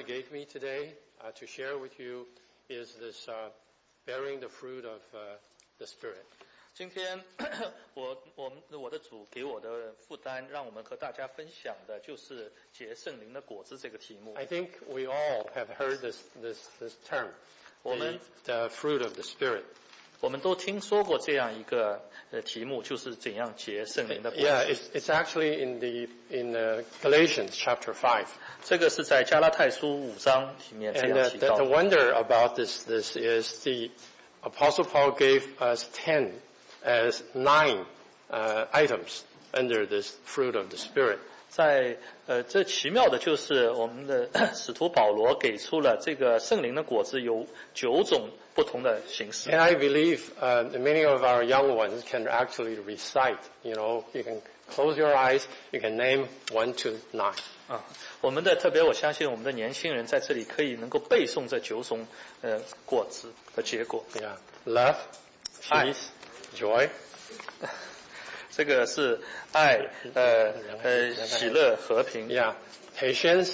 gave me today to share with you is this bearing the fruit of the Spirit. 今天我的主给我的负担，让我们和大家分享的就是结圣灵的果子这个题目。 I think we all have heard this term, the fruit of the Spirit. 我们都听说过这样一个题目，就是怎样结圣灵的果子。 Yeah, it's actually in Galatians chapter 5. 这个是在加拉太书5章里面这 And 样提到 the 的。 wonder about this is the Apostle Paul gave us 10 as 9 items under this fruit of the Spirit. 在这奇妙的就是我们的使徒保罗给出了这个圣灵的果子有9种不同的形式。 And I believe many of our young ones can actually recite. You know, you can close your eyes, you can name 1 to 9. 我们的特别我相信我们的年轻人在这里可以能够背诵这9种果子和结果。 Yeah, love, peace, joy. 这个是爱，喜乐，和平。 Yeah, patience,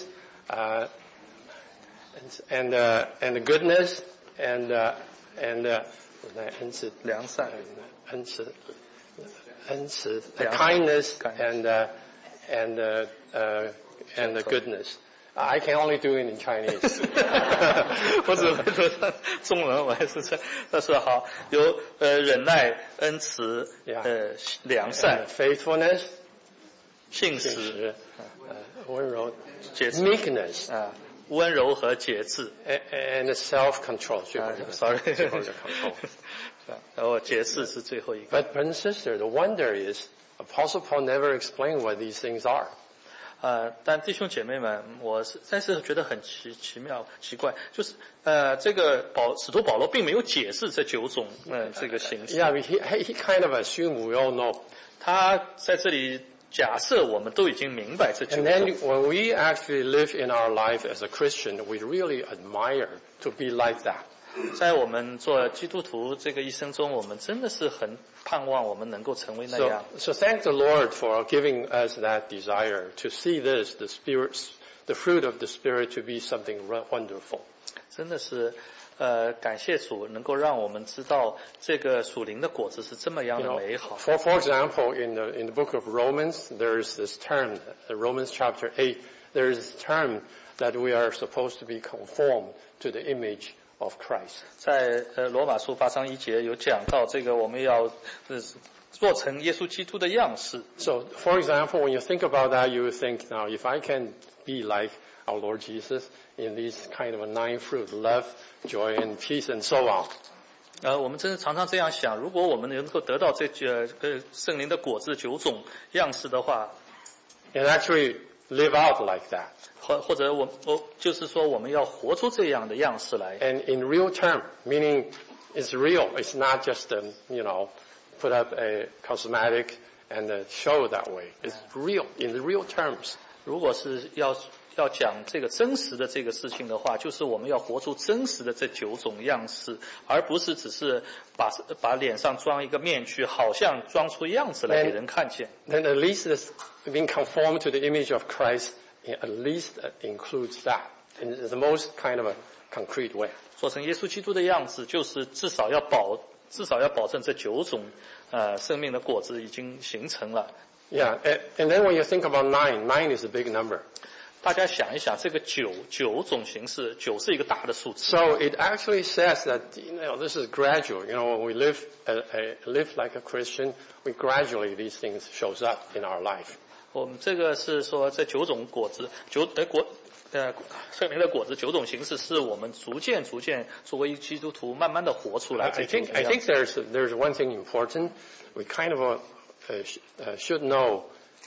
and goodness, and 良善， kindness, and the goodness. I can only do it in Chinese. 我只会说中文，我还是这。但是好，有忍耐、恩慈，良善、 faithfulness, 信实， 温柔， 节制 meekness, 温柔和节制 and self-control. Sorry. 最后的 control. 然后节制是最后一个。 But brother and sister, the wonder is Apostle Paul never explained what these things are. 但弟兄姐妹们，我实在是觉得很奇妙、奇怪，就是这个使徒保罗并没有解释这9种这个形式。 Yeah, he kind of assumed we all know. 他在这里假设我们都已经明白这9 And then 种。 when we actually live in our life as a Christian, we really admire to be like that. 在我们做基督徒这个一生中，我们真的是很盼望我们能够成为那样。 So thank the Lord for giving us that desire to see this, the fruit of the Spirit to be something wonderful. 真的是感谢主，能够让我们知道这个属灵的果子是这么样的美好。 For example, in the book of Romans, there is this term, Romans chapter 8, there is this term that we are supposed to be conformed to the image of Christ. 在罗马书8章1节有讲到这个，我们要做成耶稣基督的样式。 So, for example, when you think about that, you would think, now, if I can be like our Lord Jesus in these kind of 9 fruit, love, joy, and peace, and so on. 我们真的常常这样想，如果我们能够得到这圣灵的果子9种样式的话， And actually live out like that. 或者我就是说我们要活出这样的样式来。 And in real term, meaning it's real. It's not just, put up a cosmetic and show that way. It's real, in the real terms. 如果是要讲这个真实的这个事情的话，就是我们要活出真实的这9种样式，而不是只是把脸上装一个面具，好像装出样子来给人看见。 Then at least this being conformed to the image of Christ, at least includes that in the most kind of a concrete way. 做成耶稣基督的样子，就是至少要保证这9种生命的果子已经形成了。 Yeah, and then when you think about 9 is a big number. 大家想一想，这个九种形式，9是一个大的数字。 So it actually says that this is gradual. When we live like a Christian, we gradually these things shows up in our life. 我们这个是说这9种果子，圣灵的果子9种形式，是我们逐渐作为基督徒慢慢的活出来。 I think there's one thing important. We kind of should know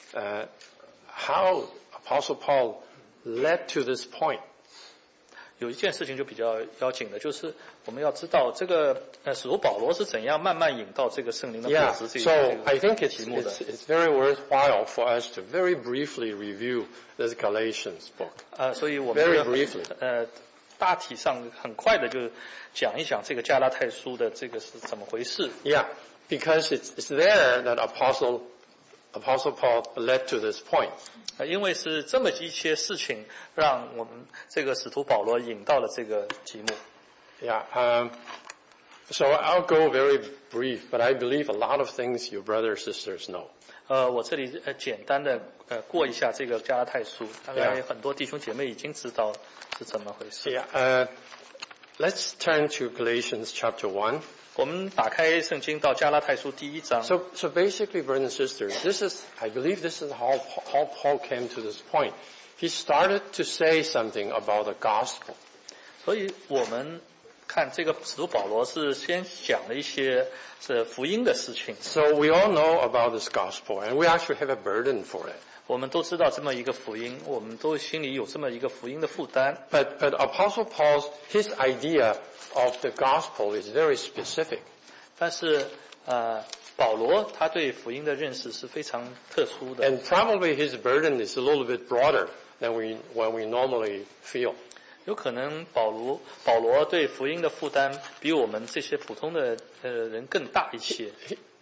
how Apostle Paul led to this point. 有一件事情就比较要紧的，就是我们要知道这个使徒保罗是怎样慢慢引到这个圣灵的果子这 So 个 I think 题目的。 it's very worthwhile for us to very briefly review this Galatians book. 所以我们 Very briefly. 大体上很快的就讲一讲这个加拉太书的这个是怎么回事。 Yeah, because it's there that Apostle Apostle Paul led to this point. 因为是这么一些事情，让我们这个使徒保罗引到了这个题目。 Yeah. So I'll go very brief, but I believe a lot of things your brothers and sisters know. 我这里简单的过一下这个加拉太书，大概很多弟兄姐妹已经知道是怎么回事。 Yeah. Let's turn to Galatians chapter 1. 我们打开圣经到加拉太书第1章。 So basically, brothers and sisters, I believe this is how Paul came to this point. He started to say something about the gospel. 所以我们看这个使徒保罗是先讲了一些是福音的事情。 So we all know about this gospel, and we actually have a burden for it. 我们都知道这么一个福音，我们都心里有这么一个福音的负担。 But Apostle Paul's his idea of the gospel is very specific. 但是保罗他对福音的认识是非常特殊的。 And probably his burden is a little bit broader than when we normally feel. 有可能保罗对福音的负担比我们这些普通的人更大一些。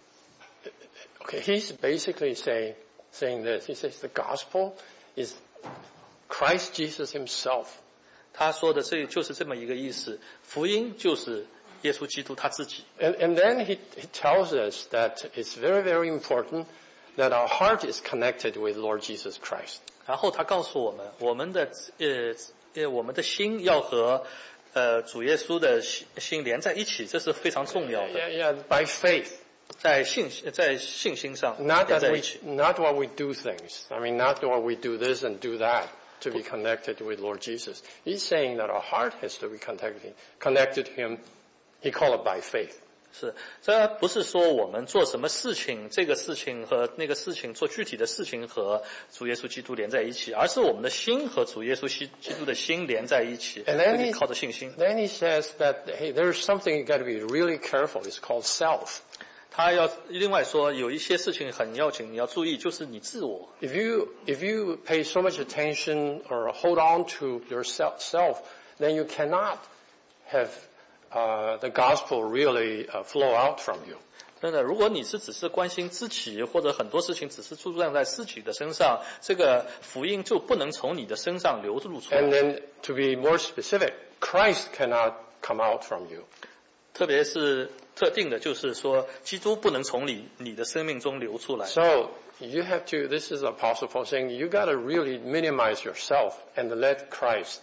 Okay, he's basically saying this. He says the gospel is Christ Jesus himself. 他说的这就是这么一个意思，福音就是耶稣基督他自己。 And then he tells us that it's very, very important that our heart is connected with Lord Jesus Christ. 然后他告诉我们，我们的心要和主耶稣的心连在一起，这是非常重要的。 Yeah, by faith. 在信心上 Not 连在一起。 not what we do things. I mean, not what we do this and do that to be connected with Lord Jesus. He's saying that our heart has to be connected to Him. He called it by faith. 是，这不是说我们做什么事情，这个事情和那个事情做具体的事情和主耶稣基督连在一起，而是我们的心和主耶稣基督的心连在一起，靠着信心。 Then he says that hey, there's something you got to be really careful. It's called self. 他要另外说有一些事情很要紧，你要注意，就是你自我。 If you pay so much attention or hold on to yourself, then you cannot have the gospel really flow out from you. 真的，如果你只是关心自己，或者很多事情只是注重在自己的身上，这个福音就不能从你的身上流露出来。 And then to be more specific, Christ cannot come out from you. 特别是特定的，就是说，基督不能从你的生命中流出来。 So you have to. This is Apostle Paul saying you got to really minimize yourself and let Christ,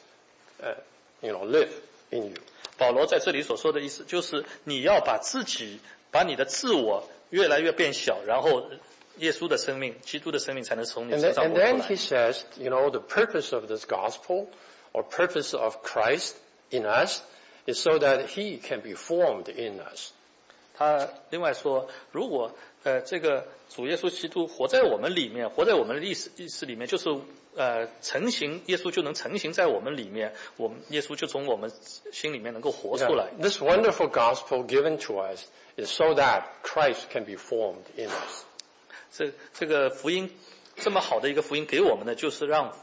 live in you. 保罗在这里所说的意思，就是你要把你的自我越来越变小，然后耶稣的生命、基督的生命才能从你身上活出来。 And then he says, the purpose of this gospel or purpose of Christ in us is so that He can be formed in us. 他另外说，如果这个主耶稣基督活在我们里面，活在我们的意识里面，就是成型，耶稣就能成型在我们里面，耶稣就从我们心里面能够活出来。 This wonderful gospel given to us is so that Christ can be formed in us. 这个福音这么好的一个福音给我们的，就是让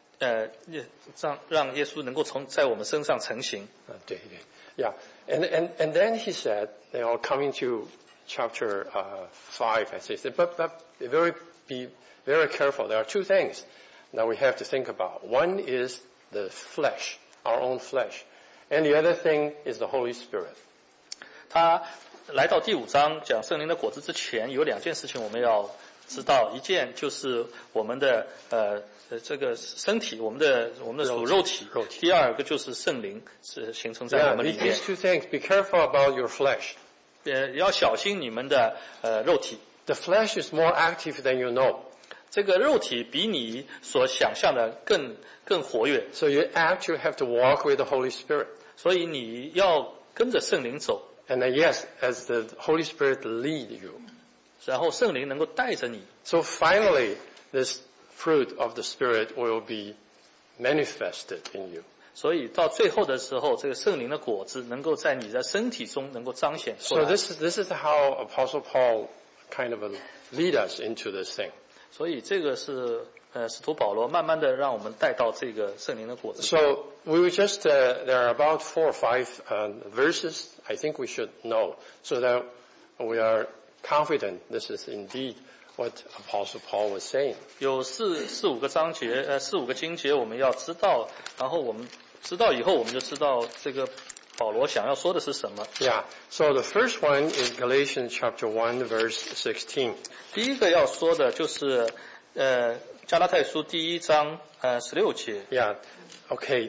耶稣能够在我们身上成型。 对。Yeah, and then he said, coming to chapter 5, I say, but be very careful. There are two things that we have to think about. One is the flesh, our own flesh, and the other thing is the Holy Spirit. 他来到第5章讲圣灵的果子之前，有2件事情我们要知道，一件就是我们的这个身体，我们的属肉体，第二个就是圣灵是形成在我们里面。 These two things. Be careful about your flesh. 要小心你们的肉体。 The flesh is more active than you know. 这个肉体比你所想象的更活跃。 So you actually have to walk with the Holy Spirit. 所以你要跟着圣灵走。 And then yes, as the Holy Spirit lead you. 然后圣灵能够带着你。 So finally, this fruit of the Spirit will be manifested in you. 所以到最后的时候，这个圣灵的果子能够在你的身体中能够彰显出来。 So this is how Apostle Paul kind of lead us into this thing. 所以这个是使徒保罗慢慢的让我们带到这个圣灵的果子。 So we were just there are about 4 or 5 verses I think we should know so that we are confident this is indeed what Apostle Paul was saying. 有四五个经节我们要知道，然后我们知道以后，我们就知道这个保罗想要说的是什么。 Yeah. So the first one is Galatians chapter 1, verse 16. 第一个要说的就是加拉太书第1章16节。 Yeah. Okay.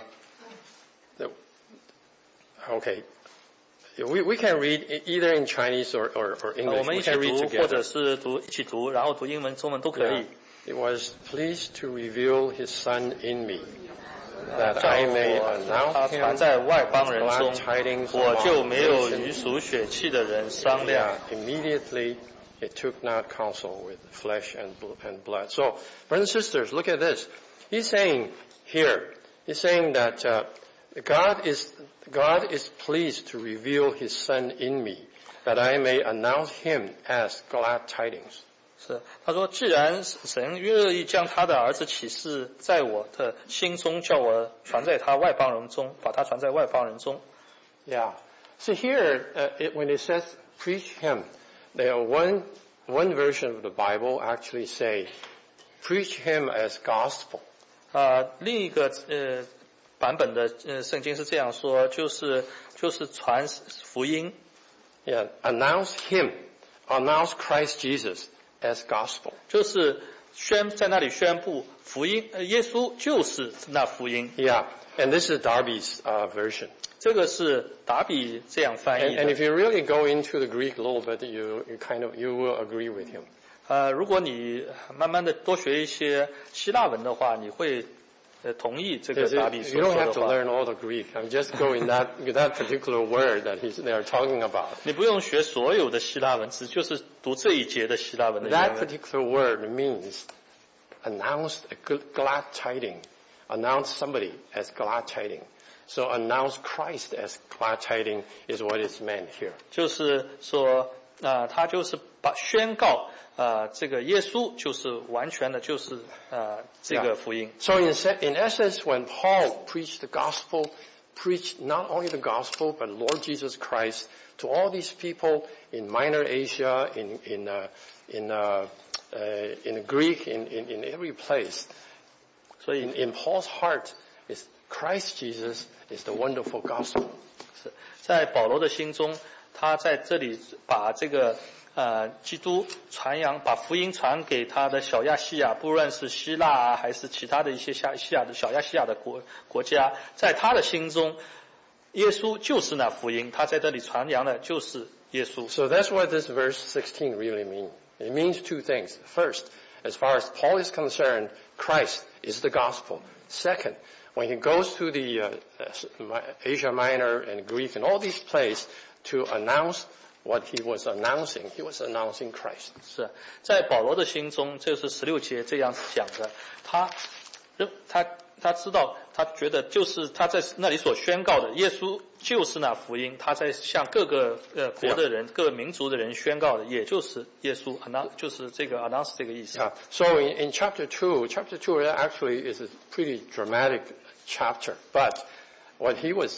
Okay. We can read either in Chinese or English. 我们一起 We can read 读，或者 together. 是一起读，然后读英文、中文都可以。 It was pleased to reveal his Son in me, that I may 他 announce 传 him 在外邦人 glad 中， tidings 我就 among 没有 nations. 与属血气的人商量。 Yeah, immediately it took not counsel with flesh and blood. So, brothers and sisters, look at this. He's saying that God is pleased to reveal his Son in me, that I may announce him as glad tidings. 是，他说，既然神乐意将他的儿子启示在我的心中，叫我传在他外邦人中，把他传在外邦人中。 Yeah. So here, when it says preach him, there one version of the Bible actually say, preach him as gospel. 另一个版本的圣经是这样说，就是传福音。 Yeah, announce Christ Jesus as gospel. 就是在那里宣布福音，耶稣就是那福音。 Yeah, and this is Darby's version. 这个是达比这样翻译 And 的。 if you really go into the Greek a little bit, you will agree with him. 如果你慢慢的多学一些希腊文的话，你会同意这个达比 You 所 don't 说 have 的 to 话。 learn all the Greek. I'm just going that particular word that they are talking about. 你不用学所有的希腊文，就是读这一节的希腊文的原 That 文。 particular word means announce a glad tiding. Announce somebody as glad tiding. So announce Christ as glad tiding is what is meant here. 就是说，他就是宣告这个耶稣就是完全的，就是这个福音。 So in essence, when Paul preached the gospel, preached not only the gospel but Lord Jesus Christ to all these people in Minor Asia, in Greek, in every place. 所以 In Paul's heart is Christ Jesus is the wonderful gospel. 是在保罗的心中，他在这里把这个基督传扬，把福音传给他的小亚细亚，不论是希腊还是其他的一些小亚细亚的国家，在他的心中，耶稣就是那福音，他在这里传扬的就是耶稣。 So that's what this verse 16 really means. It means two things. First, as far as Paul is concerned, Christ is the gospel. Second, when he goes to the Asia Minor and Greek and all these places to announce what he was announcing Christ. 是在保罗的心中，这是16节这样讲的。他知道，他觉得就是他在那里所宣告的，耶稣就是那福音。他在向各个国的人、各民族的人宣告的，也就是耶稣，就是这个 announce 这个意思。 Yeah. So in chapter 2 actually is a pretty dramatic chapter. But what he was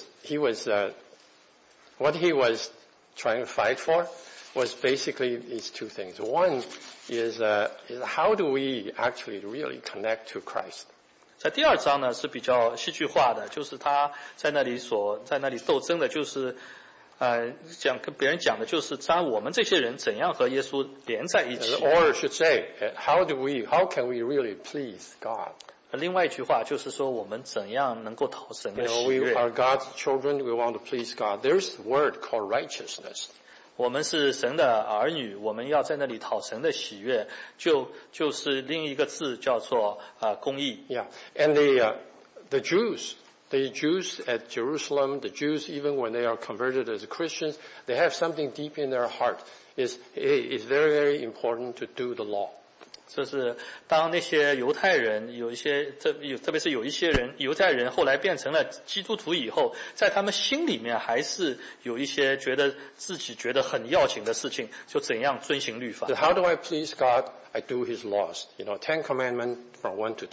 trying to fight for was basically these two things. One is how do we actually really connect to Christ? 在第2章呢是比较戏剧化的，就是他在那里斗争的，就是跟别人讲的就是我们这些人怎样和耶稣连在一起。 Or I should say, how can we really please God? 另外一句话就是说，我们怎样能够讨神的喜 we 悦？ are God's children. We want to please God. There's a word called righteousness. 我们是神的儿女，我们要在那里讨神的喜悦，就是另一个字叫做公义。 Yeah, and the Jews at Jerusalem, the Jews even when they are converted as Christians, they have something deep in their heart. It's very, very important to do the law. 就是当那些犹太人特别是有一些人犹太人后来变成了基督徒以后，在他们心里面还是有一些自己觉得很要紧的事情，就怎样遵行律法。 So how do I please God? I do His laws. 10 commandments from 1 to 10.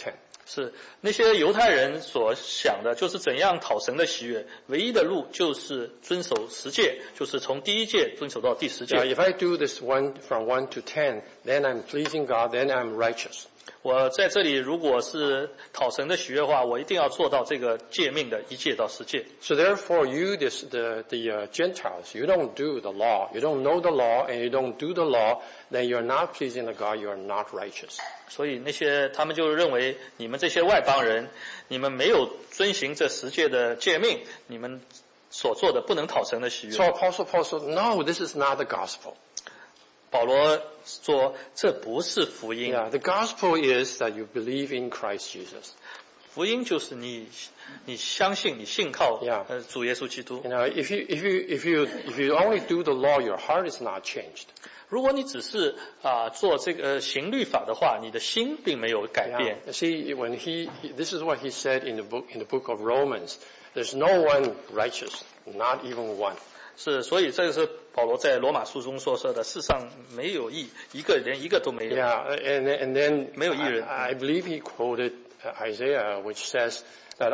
是那些犹太人所想的，就是怎样讨神的喜悦，唯一的路就是遵守10诫，就是从第1诫遵守到第10诫。 If I do this from 1 to 10, then I'm pleasing God, then I'm righteous. 我在这里如果是讨神的喜悦的话，我一定要做到这个诫命的1诫到10诫。 So therefore, you, the Gentiles, you don't do the law, you don't know the law, and you don't do the law, then you're not pleasing the God, you are not righteous. 所以他们就认为你们这些外邦人，你们没有遵行这10诫的诫命，你们所做的不能讨神的喜悦。 So Apostle Paul said, no, this is not the gospel. 保罗说这不是福音。 Yeah, the gospel is that you believe in Christ Jesus. 福音就是你相信你信靠主耶稣基督。 If you only do the law, your heart is not changed. 如果你只是做这个行律法的话，你的心并没有改变。 See, when this is what he said in the book of Romans. There's no one righteous, not even one. 是，所以这个是保罗在罗马书中所说的，世上没有义，连一个都没有。 Yeah, and then 没有义人。 I believe he quoted Isaiah, which says that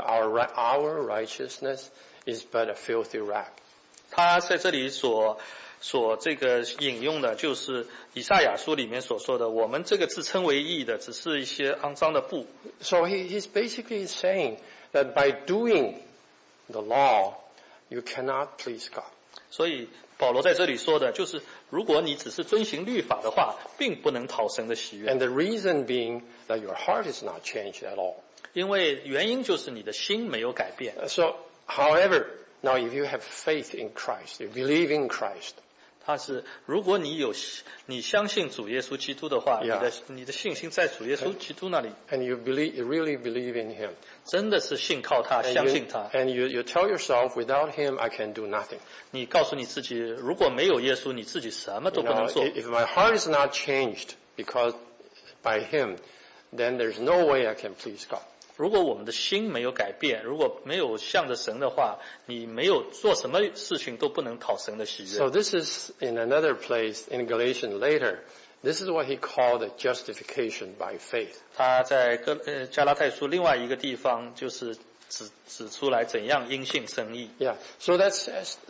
our righteousness is but a filthy rag. 他在这里所这个引用的就是以赛亚书里面所说的，我们这个自称为义的，只是一些肮脏的布。 So he's basically saying that by doing the law, you cannot please God. 所以保罗在这里说的就是，如果你只是遵行律法的话，并不能讨神的喜悦。 And the reason being that your heart is not changed at all. 因为原因就是你的心没有改变。 So, however, now if you have faith in Christ, you believe in Christ. 他是，如果你相信主耶稣基督的话，你的信心在主耶稣基督那里。 And you really believe in Him. 真的是信靠他，相信他。 And you tell yourself, without Him, I can do nothing. 你告诉你自己，如果没有耶稣，你自己什么都不能做。 If my heart is not changed because by Him, then there's no way I can please God. 如果我们的心没有改变，如果没有向着神的话，你没有做什么事情都不能讨神的喜悦。 So this is in another place in Galatians later. This is what he called the justification by faith. 他在加拉太书另外一个地方就是指出来怎样因信称义。 Yeah. So this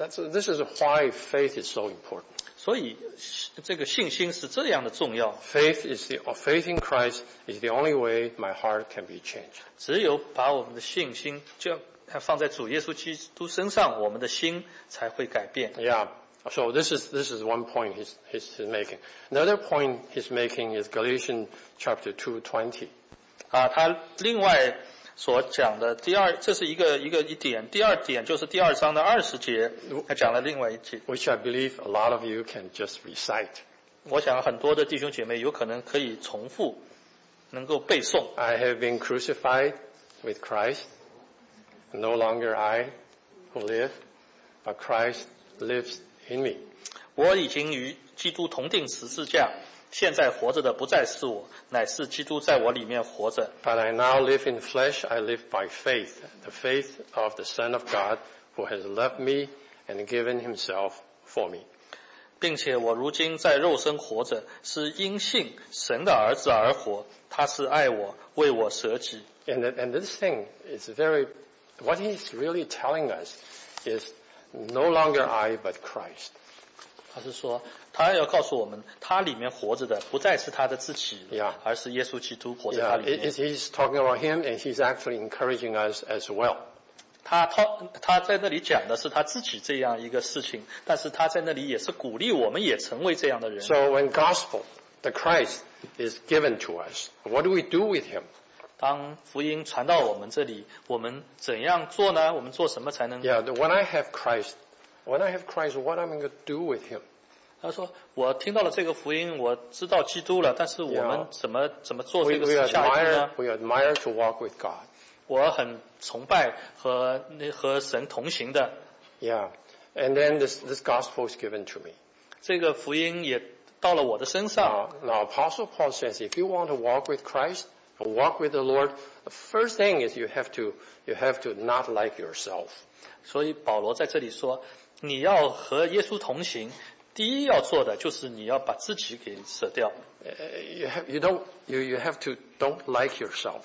is why faith is so important. 所以这个信心是这样的重要。 Faith in Christ is the only way my heart can be changed. 只有把我们的信心就放在主耶稣基督身上，我们的心才会改变。 Yeah. So this is one point he's making. Another point he's making is Galatians chapter 2:20. 他另外所讲的这是一点。第二点就是第2章的20节，他讲了另外一节。 Which I believe a lot of you can just recite. 我想很多的弟兄姐妹有可能可以重复，能够背诵。 I have been crucified with Christ. No longer I who live, but Christ lives in me. 我已经与基督同定十字架，现在活着的不再是我，乃是基督在我里面活着。 But I now live in flesh, I live by faith, the faith of the Son of God who has loved me and given himself for me. 并且我如今在肉身活着，是因信神的儿子而活，他是爱我，为我舍己。 And this thing is what he's really telling us is no longer I but Christ. 他是说，他要告诉我们，他里面活着的不再是他的自己，而是耶稣基督活在他里面。 He's talking about him, and he's actually encouraging us as well. 他在那里讲的是他自己这样一个事情，但是他在那里也是鼓励我们也成为这样的人。 So when gospel, the Christ, is given to us, what do we do with him? 当福音传到我们这里，我们怎样做呢？我们做什么才能？ Yeah, when I have Christ, what am I going to do with him? 他说：“我听到了这个福音，我知道基督了，但是我们怎么做这个下一步呢？ We admire to walk with God. 我很崇拜和神同行的。 Yeah, and then this gospel is given to me. 这个福音也到了我的身上。 Now, Apostle Paul says, if you want to walk with Christ, or walk with the Lord, the first thing is you have to not like yourself. 所以保罗在这里说，你要和耶稣同行，第一要做的就是你要把自己给舍掉。 You have to don't like yourself.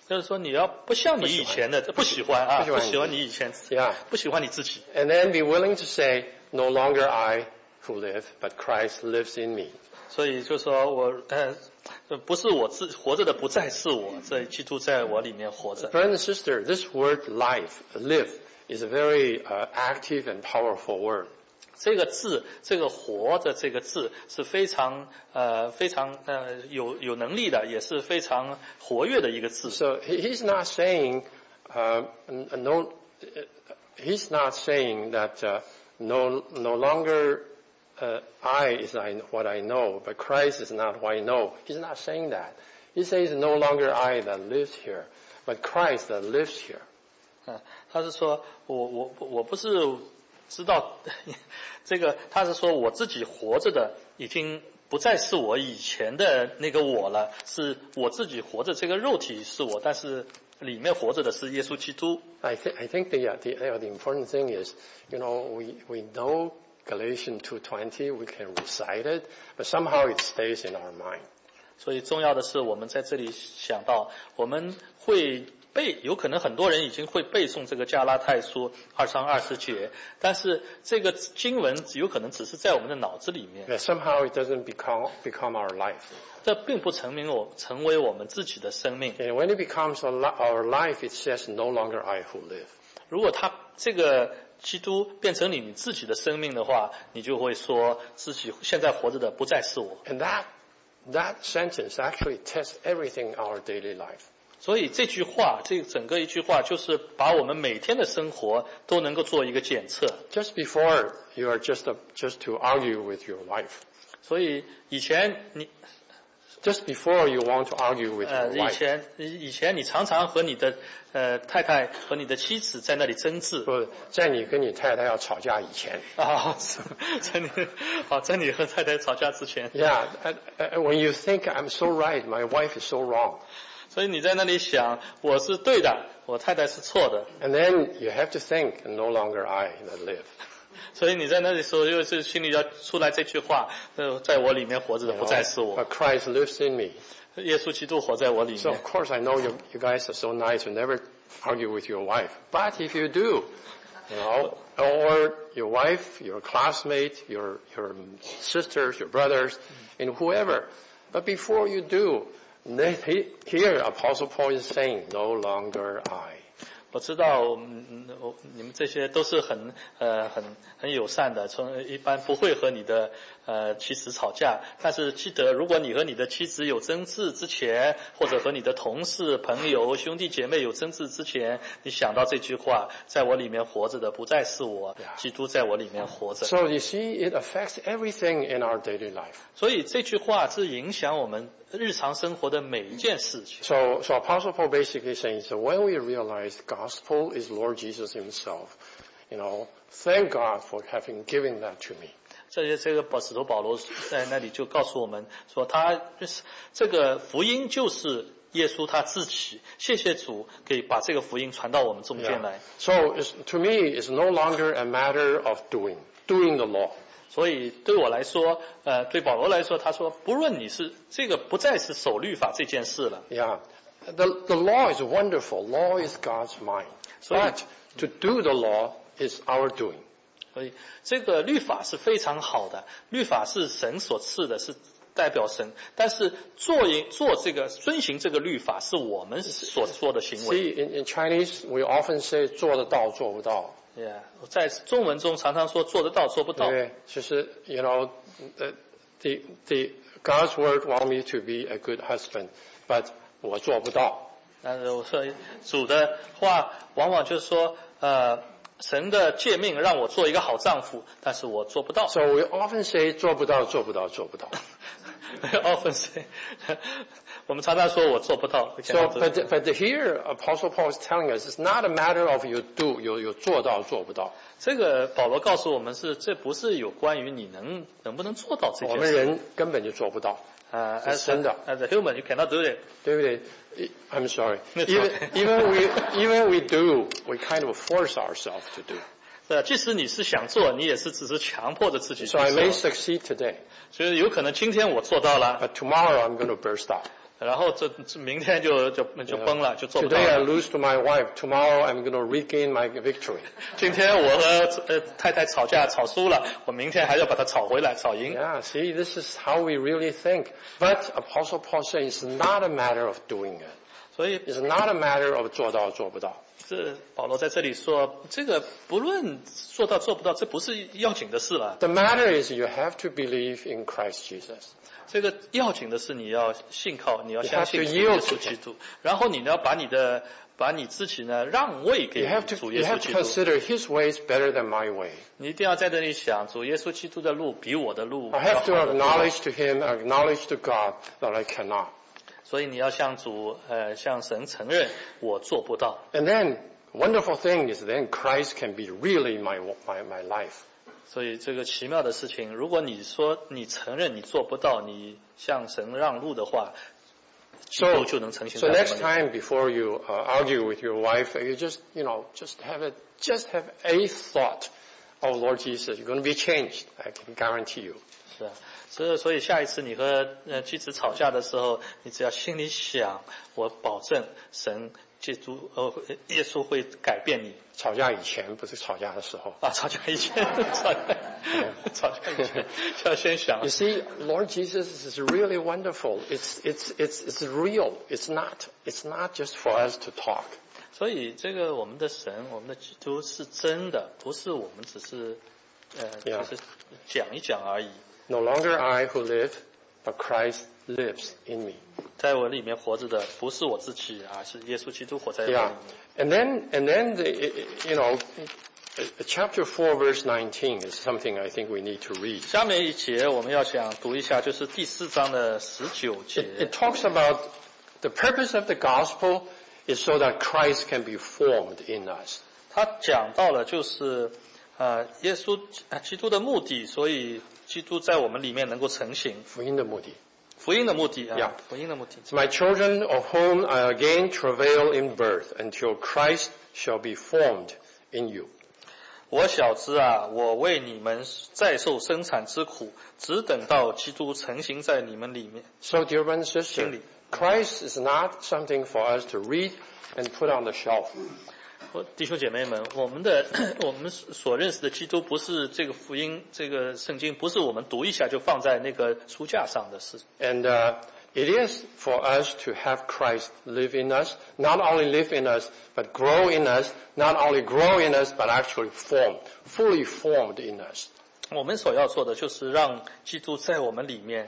就是说你要不像你以前的不喜欢啊，不喜欢你以前 Yeah. 不喜欢你自己。 And then be willing to say, no longer I who live, but Christ lives in me. 所以就说我不是我活着的不再是我，这基督在我里面活着。 Brother and sister, this word live, is a very active and powerful word. 这个字，这个活的这个字是非常有能力的，也是非常活跃的一个字。 So he's not saying he's not saying that no longer I is what I know, but Christ is not what I know. He's not saying that. He says no longer I that lives here, but Christ that lives here. 他是说我不是知道这个，他是说我自己活着的已经不再是我以前的那个我了，是我自己活着，这个肉体是我，但是里面活着的是耶稣基督。 I think the important thing is, we know Galatians 2:20, we can recite it, but somehow it stays in our mind. 所以重要的是我们在这里想到，我们会有可能很多人已经会背诵这个加拉太书2章20节，但是这个经文有可能只是在我们的脑子里面。 But somehow it doesn't become our life. 这并不成为我们自己的生命。 And when it becomes our life, it says no longer I who live. 如果这个基督变成你自己的生命的话，你就会说自己现在活着的不再是我。 And that sentence actually tests everything in our daily life. 所以这句话，这整个一句话，就是把我们每天的生活都能够做一个检测。 Just before you are just to argue with your wife. 所以以前 Just before you want to argue with your wife. 以前你常常和你的太太和你的妻子在那里争执。 不，在你跟你太太要吵架以前。 在你和太太吵架之前。 Yeah, when you think I'm so right, my wife is so wrong. 所以你在那里想，我是对的，我太太是错的。 And then you have to think, no longer I that live. 所以你在那里时候，又是心里要出来这句话，在我里面活着的不再是我。 But Christ lives in me. 耶稣基督活在我里 So 面。 of course I know you guys are so nice, you never argue with your wife. But if you do, or your wife, your classmate, your sisters, your brothers, and whoever. But before you do, here Apostle Paul is saying, no longer I. 我知道，你们这些都是很友善的，一般不会和你的妻子吵架。但是记得，如果你和你的妻子有争执之前，或者和你的同事、朋友、兄弟姐妹有争执之前，你想到这句话，在我里面活着的不再是我，基督在我里面活着。 So you see, it affects everything in our daily life. 所以这句话是影响我们日常生活的每一件事情。 So Apostle Paul basically saying, so when we realize the gospel is Lord Jesus himself, thank God for having given that to me. 这个使徒保罗在那里就告诉我们说，他这个福音就是耶稣他自己，谢谢主可以把这个福音传到我们中间来。 So to me, it's no longer a matter of doing the law. 所以对我来说，对保罗来说，他说，不论你是这个不再是守律法这件事了。 Yeah, the law is wonderful. Law is God's mind. But to do the law is our doing. 所以这个律法是非常好的，律法是神所赐的，是代表神。但是做这个遵行这个律法是我们所做的行为。 See, in Chinese, we often say 做得到做不到。 Yeah, 在中文中常常说做得到做不到。 对，就是 the God's word want me to be a good husband, but 我做不到。 但是我说主的话往往就是说，神的诫命让我做一个好丈夫，但是我做不到。 So we often say 做不到，做不到，做不到。 often say 我们常常说我做不到。 So, but here Apostle Paul is telling us it's not a matter of you do 有做到做不到。 这个保罗告诉我们这不是有关于你能不能做到这件事。 我们人根本就做不到。真的。 As a human, you cannot do it. 对不对 ？I'm sorry. Even we do, we kind of force ourselves to do. 即使你是想做，你也是只是强迫着自己去 So 做。 I may succeed today. 所以有可能今天我做到了， But tomorrow I'm going to burst out. 然后这明天就崩了，就做不到 Today I 了。 lose to my wife. Tomorrow I'm going to regain my victory. 今天我和太太吵架吵输了，我明天还要把它吵回来，吵赢。 Yeah, see, this is how we really think. But Apostle Paul says it's not a matter of doing it. 所以 It's not a matter of 做到做不到。 这保罗在这里说，这个不论做到做不到，这不是要紧的事了。 The matter is you have to believe in Christ Jesus. 这个要紧的是你要信靠，你要相信 You have 主 to 耶 yield 稣 to 基督，然后你要把你自己呢让位给 You have 主 to 耶稣基督。 consider His ways better than my way. 你一定要在这里想，主耶稣基督的路比我的路 I 要 have to 好得多。 acknowledge to Him, acknowledge to God that I cannot. 所以你要向向神承认我做不到。 And then, wonderful thing is then Christ can be really my life. 所以这个奇妙的事情，如果你说你承认你做不到，你向神让路的话，基督就能成型 So 在我 next 们里。 time before you argue with your wife, you just have a thought, oh Lord Jesus, you're going to be changed. I can guarantee you. 是啊，所以下一次你和妻子吵架的时候，你只要心里想，我保证神基督耶稣会改变你。 吵架以前不是吵架的时候。 啊，吵架以前，吵架以前就要先想 You。see, Lord Jesus is really wonderful. It's real. It's not just for us to talk. 所以这个我们的神，我们的基督是真的，不是我们只是就是讲一讲而已。 No longer I who live, but Christ lives in me. 在我里面活着的不是我自己，而是耶稣基督活在我里 Yeah. 面。 And then chapter 4 verse 19 is something I think we need to read. 下面一节我们要想读一下，就是第4章的19节。 It talks about the purpose of the gospel is so that Christ can be formed in us. 他讲到了就是耶稣基督的目的，所以基督在我们里面能够成型。 福音的目的。 福音的目的 Yeah. 福音的目的。 My children, of whom I again travail in birth, until Christ shall be formed in you. 我小子啊，我为你们再受生产之苦，只等到基督成型在你们里面。 So, dear brother and sister, 心里。 Christ is not something for us to read and put on the shelf. 弟兄姐妹们，我们所认识的基督不是这个福音，这个圣经不是我们读一下就放在那个书架上的事。 And it is for us to have Christ live in us, not only live in us, but grow in us, not only grow in us, but actually fully formed in us. 我们所要做的就是让基督在我们里面，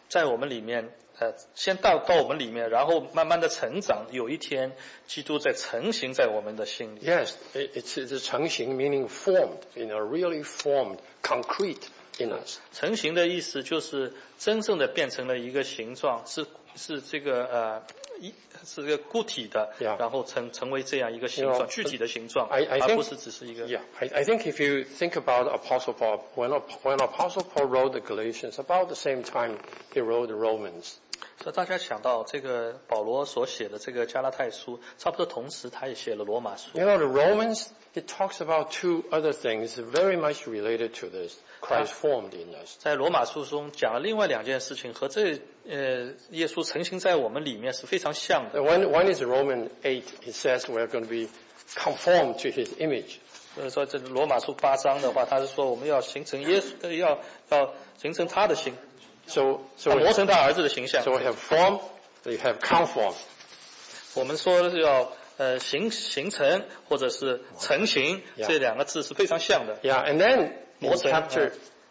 先到我们里面，然后慢慢的成长。有一天，基督在成型在我们的心里。 Yes, it's 成型 meaning formed, really formed, concrete in us. 成型的意思就是真正的变成了一个形状，是这个是个固体的， Yeah. 然后成为这样一个形状，具体的形状， I 而 think- 不是只是一个。 Yeah, I think if you think about Apostle Paul, when Apostle Paul wrote the Galatians, about the same time he wrote the Romans. 所以大家想到这个保罗所写的这个加拉太书，差不多同时他也写了罗马书。 The Romans, it talks about two other things very much related to this. Christ formed in us. 在罗马书中讲了另外2件事情，和这耶稣成型在我们里面是非常像的。 One is Romans 8. It says we're going to be conformed to His image. 所以说这罗马书8章的话，他是说我们要形成耶稣，要形成他的形， So 磨成他儿子的形象。 we have formed, we have conformed. 我们说是要形成或者是成型， Yeah. 这2个字是非常像的。 Yeah, and then in 磨成 chapter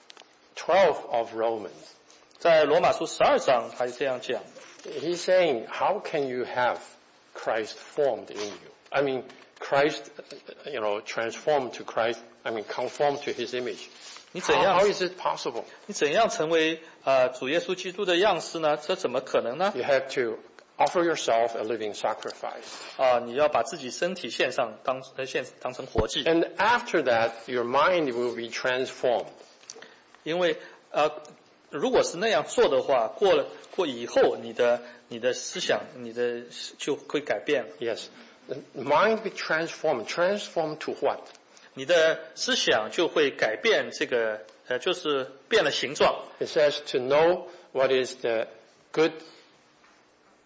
12 of Romans, 在罗马书12章他这样讲。 he's saying, how can you have Christ formed in you? I mean, Christ, transformed to Christ, conformed to His image. 你怎样 How is it possible? 你怎样成为主耶稣基督的样式呢？这怎么可能呢？ You have to offer yourself a living sacrifice. 你要把自己身体献上，当成活祭。 And after that, your mind will be transformed. 因为如果是那样做的话，过以后，你的思想，就会改变。 Yes. The mind be transformed. Transformed to what? 你的思想就会改变，这个就是变了形状。 It says to know what is the good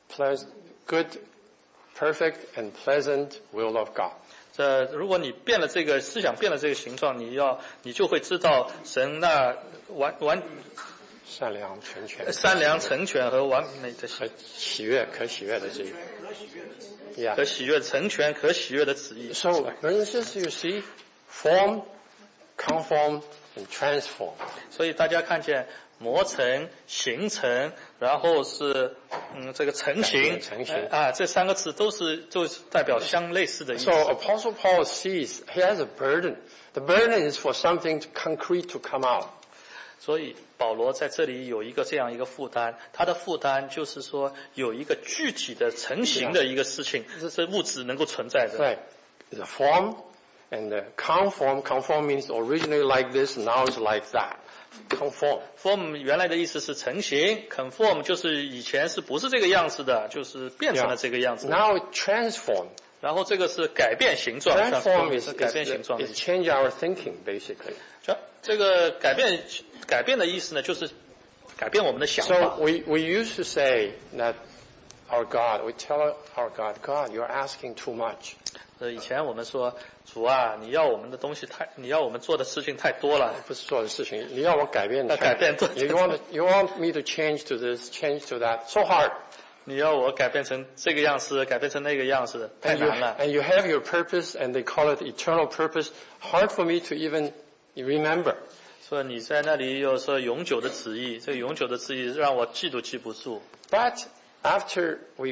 good, perfect, and pleasant will of God. 如果你变了这个思想，变了这个形状，你就会知道神那善良成全和完美的可喜悦的旨意。 可喜悦成全可喜悦的旨意。 So, brothers and sisters, you see, form, conform, and transform. 所以大家看见磨成、形成，然后是这个成型这三个字都是代表相类似的意思。 So Apostle Paul sees he has a burden. The burden is for something concrete to come out. 所以保罗在这里有一个这样一个负担，他的负担就是说有一个具体的成型的一个事情，这物质能够存在的。 Right. The form and the conform. Conform means originally like this, now it's like that. Conform. Form 原来的意思是成型 ，conform 就是以前是不是这个样子的，就是变成了这个样子。 Now it transform. 然后这个是改变形状 Transform is 改变形状 is change our thinking basically. 这个改变的意思呢，就是改变我们的想法。 So we used to say that our God, we tell our God, God, you're asking too much. 以前我们说主啊，你要我们做的事情太多了。 不是做的事情，你要我改变。You want me to change to this, change to that. So hard. 你要我改变成这个样式，改变成那个样式，太难了。 And you have your purpose, and they call it eternal purpose. Hard for me to even remember. 所以你在那里又说永久的旨意，这个永久的旨意让我记都记不住。 But after we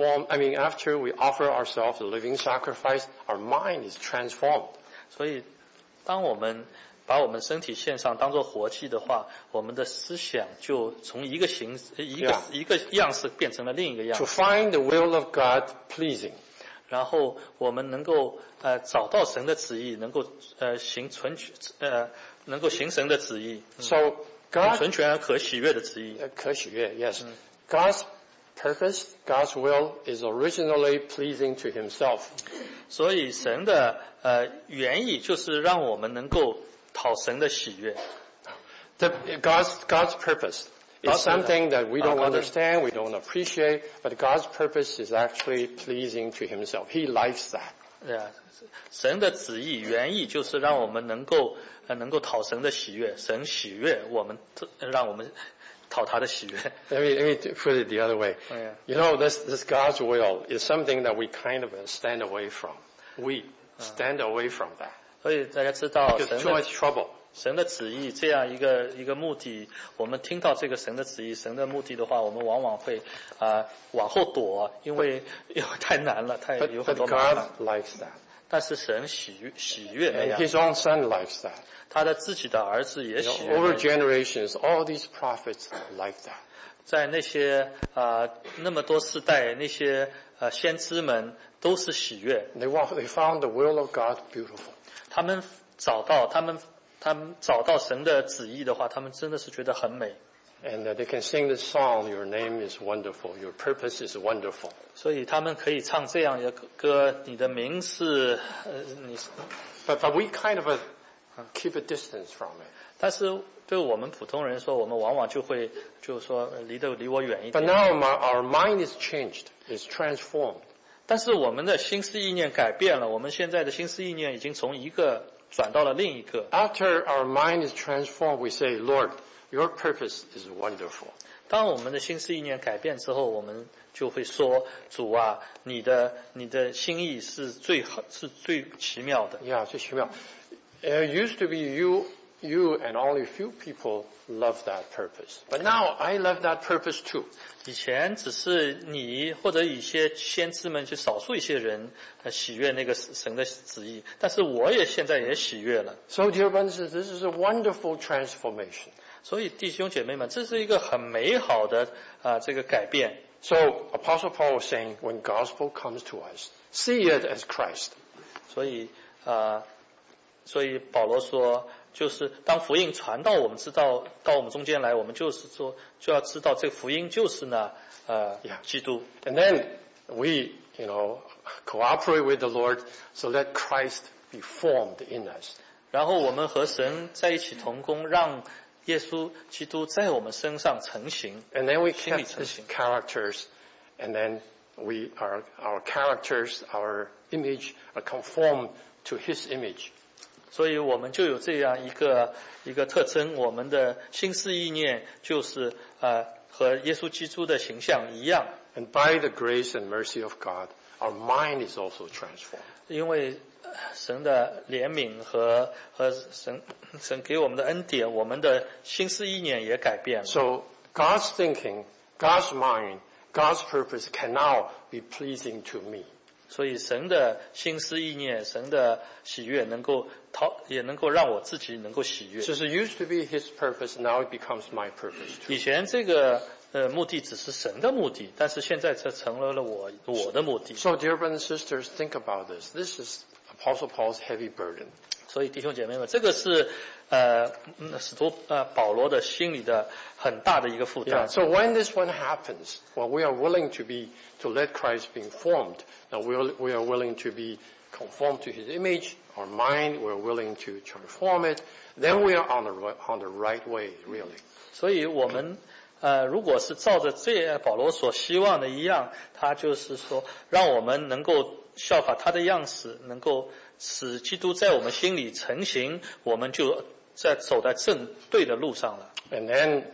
after we offer ourselves a living sacrifice, our mind is transformed. 所以，当我们把我们身体献上当作活祭的话，我们的思想就从一个样式变成了另一个样式。 To find the will of God pleasing. 然后我们能够找到神的旨意，能够行神的旨意。 So God 纯全可喜悦的旨意。 可喜悦 yes. God's purpose, God's will is originally pleasing to Himself. 所以神的原意就是让我们能够讨神的喜悦。 God's purpose is something that we don't understand, we don't appreciate, but God's purpose is actually pleasing to Himself. He likes that. 对啊，神的旨意原意就是让我们能够讨神的喜悦，神喜悦我们，让我们讨他的喜悦。 Let me put it the other way. You know, this God's will is something that we kind of stand away from. We stand away from that. 所以大家知道 Too much trouble. 神的旨意这样一个目的，我们听到这个神的旨意、神的目的的话，我们往往会往后躲，因为太难了，有很多麻烦。 But God likes that. 但是神喜悦那样。 His own Son likes that. 他的自己的儿子也喜悦。 Over generations, all these prophets like that. 在那些那么多世代，那些先知们都是喜悦。 They found the will of God beautiful. 他们找到神的旨意的话，他们真的是觉得很美。 And they can sing the song, Your name is wonderful, Your purpose is wonderful. 所以他们可以唱这样一个歌，你的名是 But we kind of keep a distance from it. 但是对我们普通人说，我们往往就是说离我远一点。 But now our mind is changed, is transformed. 但是我们的心思意念改变了，我们现在的心思意念已经从一个转到了另一个。 After our mind is transformed, we say, Lord, Your purpose is wonderful. 当我们的心思意念改變之後，我們就會說：主啊，你的心意是最奇妙的。 Yeah, 最奇妙。It used to be you and only few people love that purpose, but now I love that purpose too. 以前只是你或者一些先知們，就少數一些人喜悅那個神的旨意，但是我也現在也喜悅了。 So, dear brothers, this is a wonderful transformation. 所以弟兄姐妹們，這是一個很美好的這個改變。 So, Apostle Paul was saying, when gospel comes to us, see it as Christ. 所以保羅說，就是當福音傳到我們到我們中間來，我們就是說就要知道這個福音就是呢基督。 And then we, cooperate with the Lord so that Christ be formed in us. 然後我們和神在一起同工，讓耶穌基督在我們身上成形。 And then we kept his characters and then our characters, our image are conformed to His image. 所以我们就有这样一个特征，我们的心思意念就是和耶稣基督的形象一样。 And by the grace and mercy of God, our mind is also transformed. 因为神的怜悯和神给我们的恩典，我们的心思意念也改变了。 So God's thinking, God's mind, God's purpose can now be pleasing to me. 所以神的心思意念，神的喜悦也能够让我自己能够喜悦。 So it used to be His purpose, now it becomes my purpose too. 以前这个目的只是神的目的，但是现在这成了我的目的。 So dear brothers and sisters, think about this. This is Apostle Paul's heavy burden. 所以弟兄姐妹们，这个是使徒保罗的心里的很大的一个负担。 So when this one happens, when we are willing to let Christ be formed, now we are willing to be conformed to His image, our mind, we are willing to transform it, then we are on the right way, really. 所以我们如果是照着这保罗所希望的一样，他就是说让我们能够效法他的样式，能够使基督在我们心里成型，我们就走在正对的路上了。 And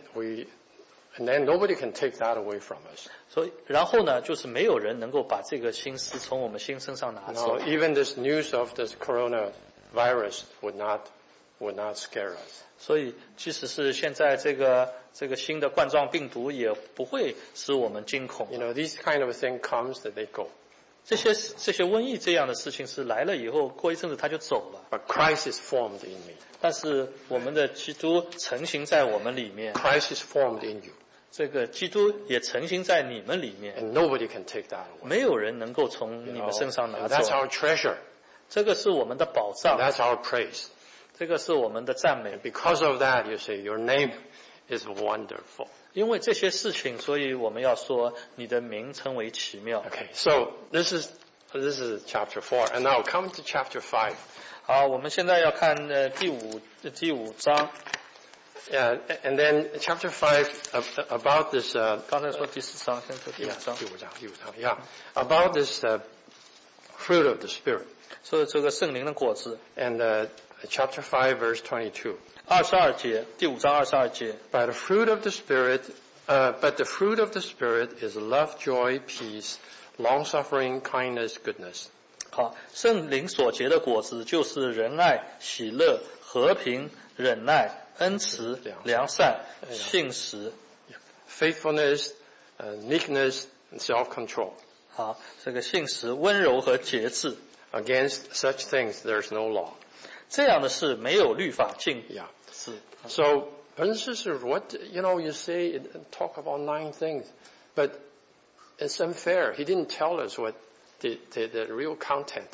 then nobody can take that away from us. 所以然后呢，就是没有人能够把这个心思从我们心身上拿走。 Now, even this news of this coronavirus would not scare us. 所以即使是现在这个新的冠状病毒，也不会使我们惊恐。 These kind of thing comes that they go. 这些瘟疫这样的事情是来了以后，过一阵子它就走了。 But Christ is formed in me. 但是我们的基督成型在我们里面。 Christ is formed in you. 这个基督也成型在你们里面。 And nobody can take that away. 没有人能够从你们身上拿走。 That's our treasure. 这个是我们的宝藏。 That's our praise. 这个是我们的赞美。 Because of that, you say, your name is wonderful. 因为这些事情，所以我们要说你的名称为奇妙。 Okay, so this is chapter 4, and now come to chapter 5. 好，我们现在要看第五章。 And then chapter 5 about this. 刚才说第4章，现在说第5章。 第五章 Yeah, about this fruit of the Spirit. 说这个圣灵的果子。 And chapter 5, verse 22. 22节，第5章22节。 But the fruit of the Spirit is love, joy, peace, long-suffering, kindness, goodness. 好，圣灵所结的果子就是仁爱、喜乐、和平、忍耐、恩慈、良善、信实、 faithfulness, meekness, and self-control. 好，这个信实、温柔和节制。 Against such things there is no law. 这样的事没有律法禁止。 So, brothers and sisters, you say, talk about 9 things, but it's unfair. He didn't tell us what the real content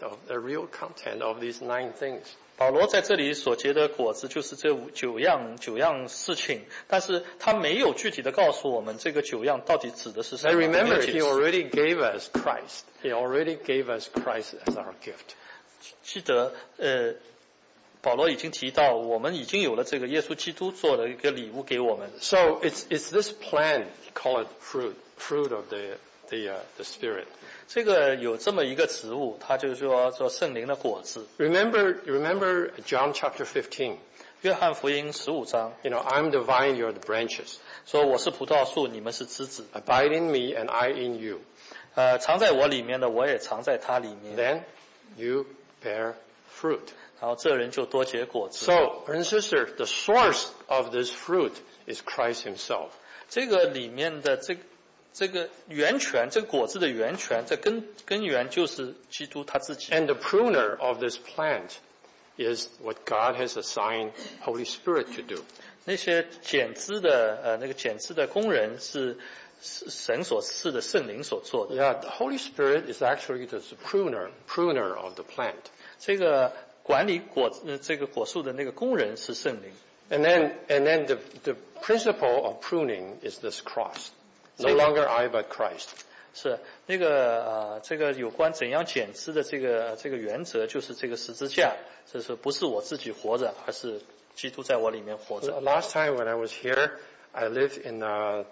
of these 9 things. 保罗在这里所结的果子就是这九样事情，但是他没有具体的告诉我们这个9样到底指的是什么。 And remember, he already gave us Christ. He already gave us Christ as our gift. 记得，保罗已经提到，我们已经有了这个耶稣基督做的一个礼物给我们。 So it's this plant, call it fruit of the Spirit. 这个有这么一个植物，它就是说圣灵的果子。 Remember John chapter 15. 约翰福音15章。 I'm the vine, you're the branches. 说我是葡萄树，你们是枝子。 Abide in me and I in you. 藏在我里面的，我也藏在他里面。 Then you bear fruit. 然后这人就多结果子。 So, brothers and sisters, the source of this fruit is Christ Himself. 这个里面的这个源泉，这个果子的源泉，这根源就是基督他自己。 And the pruner of this plant is what God has assigned Holy Spirit to do. 那些剪枝的工人是神所赐的圣灵所做的。 Yeah, the Holy Spirit is actually the pruner of the plant. 这个管理这个果树的那个工人是圣灵。 And then the principle of pruning is this cross. No longer I, but Christ. 是那个这个有关怎样剪枝的这个原则，就是这个十字架，就是不是我自己活着，而是基督在我里面活着。 Last time when I was here, I lived in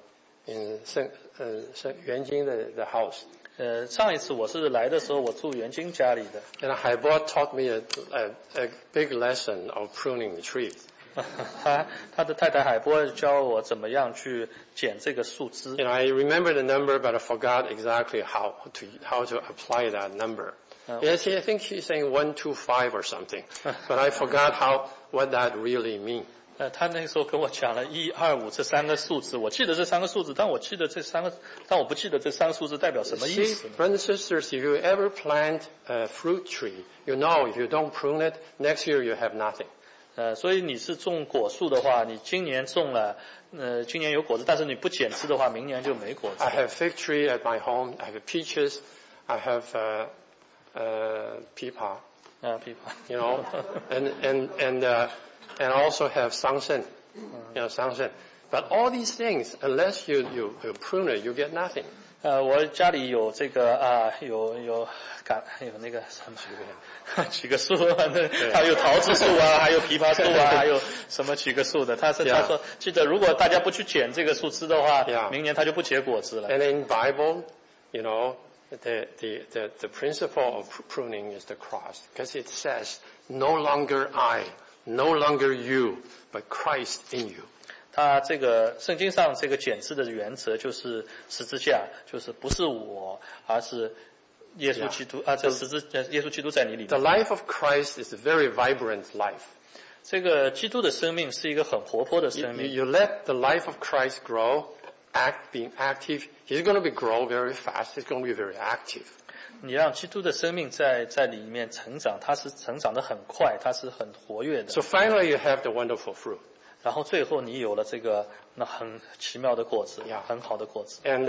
in 元京的 house. 上一次我是来的时候，我住元京家里的。 And Haibo taught me a big lesson of pruning the tree. 他的太太海波教我怎么样去剪这个树枝。 I remember the number, but I forgot exactly how to apply that number. Yes, I think he's saying 125 or something, but I forgot what that really means. 他那个时候跟我讲了1、2、5这3个数字，我记得这3个数字，但我不记得这3个数字代表什么意思。 Brothers and sisters, if you ever plant a fruit tree, you know if you don't prune it, next year you have nothing. 所以你是种果树的话，你今年种了，今年有果子，但是你不剪枝的话，明年就没果子。 I have fig tree at my home. I have peaches. I have pipa. You know, and also have sangsen. Sangsen. But all these things, unless you prune it, you get nothing. 我家里有这个有那个什么几个树，还有桃子树啊，还有枇杷树啊，还有什么几个树的。他说，记得如果大家不去剪这个树枝的话，明年它就不结果子了。 And in Bible, you know, the principle of pruning is the cross, because it says, "No longer I, no longer you, but Christ in you." 他这个圣经上这个剪枝的原则就是十字架，就是不是我，而是耶稣基督啊，耶稣基督在你里面。 The life of Christ is a very vibrant life. 这个基督的生命是一个很活泼的生命。 You let the life of Christ grow, being active. He's going to grow very fast. He's going to be very active. 你让基督的生命在里面成长，它是成长得很快，它是很活跃的。 So finally, you have the wonderful fruit. 然后最后你有了这个很奇妙的果子，很好的果子。 And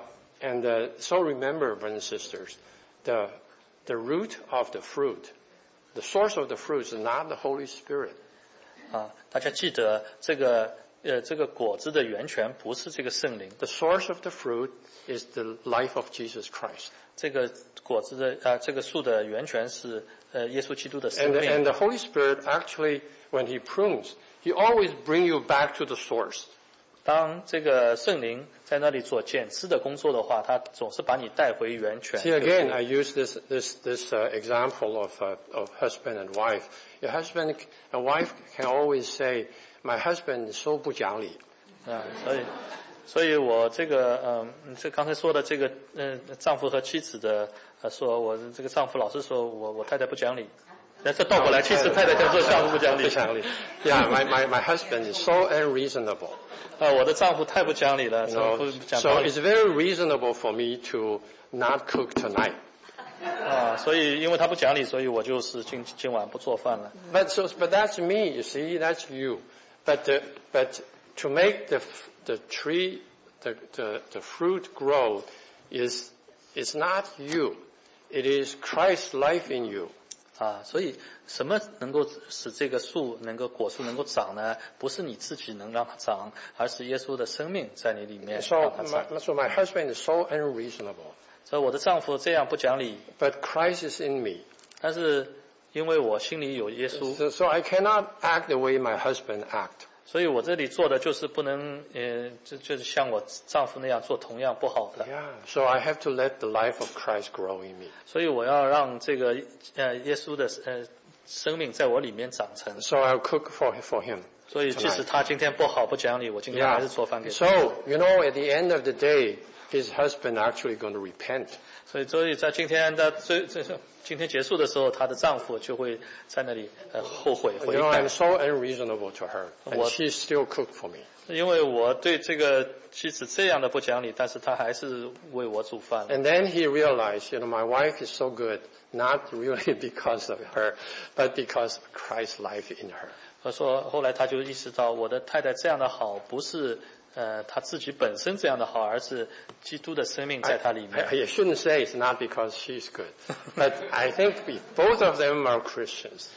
so remember, brothers and sisters, the root of the fruit, the source of the fruit is not the Holy Spirit. 大家记得这个果子的源泉不是这个圣灵。 The source of the fruit is the life of Jesus Christ. 这个果子的这个树的源泉是耶稣基督的生命。 And the Holy Spirit actually, when He prunes, He always bring you back to the source. 当这个圣灵在那里做剪枝的工作的话，他总是把你带回源泉。 See again, I use this example of husband and wife. Your husband and wife can always say, "My husband is so 不讲理." 所以我这个这刚才说的这个丈夫和妻子的说我这个丈夫老是说我太太不讲理。但是倒过来，其实太太就说丈夫不讲理。 Yeah, my husband is so unreasonable. 我的丈夫太不讲理了，不讲道理。 So it's very reasonable for me to not cook tonight. 所以因为他不讲理，所以我就是今晚不做飯了。 But that's me. You see, that's you. But to make the tree, the fruit grow is not you. It is Christ's life in you. 所以什么能够使这个树果树能够长呢？不是你自己能让它长，而是耶稣的生命在你里面让它长。 So my husband is so unreasonable. 所以我的丈夫这样不讲理。 But Christ is in me. 但是因为我心里有耶稣。 So I cannot act the way my husband act. 所以我这里做的就是不能就是像我丈夫那样做同样不好的。 Yeah, so I have to let the life of Christ grow in me. 所以我要让这个耶稣的生命在我里面长成。 So I'll cook for him. 所以即使他今天不好不讲理，我今天还是做饭给他。 So you know, at the end of the day, his husband actually going to repent. 所以在今天今天结束的时候，她的丈夫就会在那里后悔悔改。 You know, I'm so unreasonable to her, and she still cook for me. 因为我对这个妻子这样的不讲理，但是她还是为我煮饭。 And then he realized, you know, my wife is so good, not really because of her, but because of Christ's life in her. 后来他就意识到，我的太太这样的好，不是他自己本身这样的好，而是基督的生命在他里面。 I shouldn't say it's not because she's good, but I think both of them are Christians,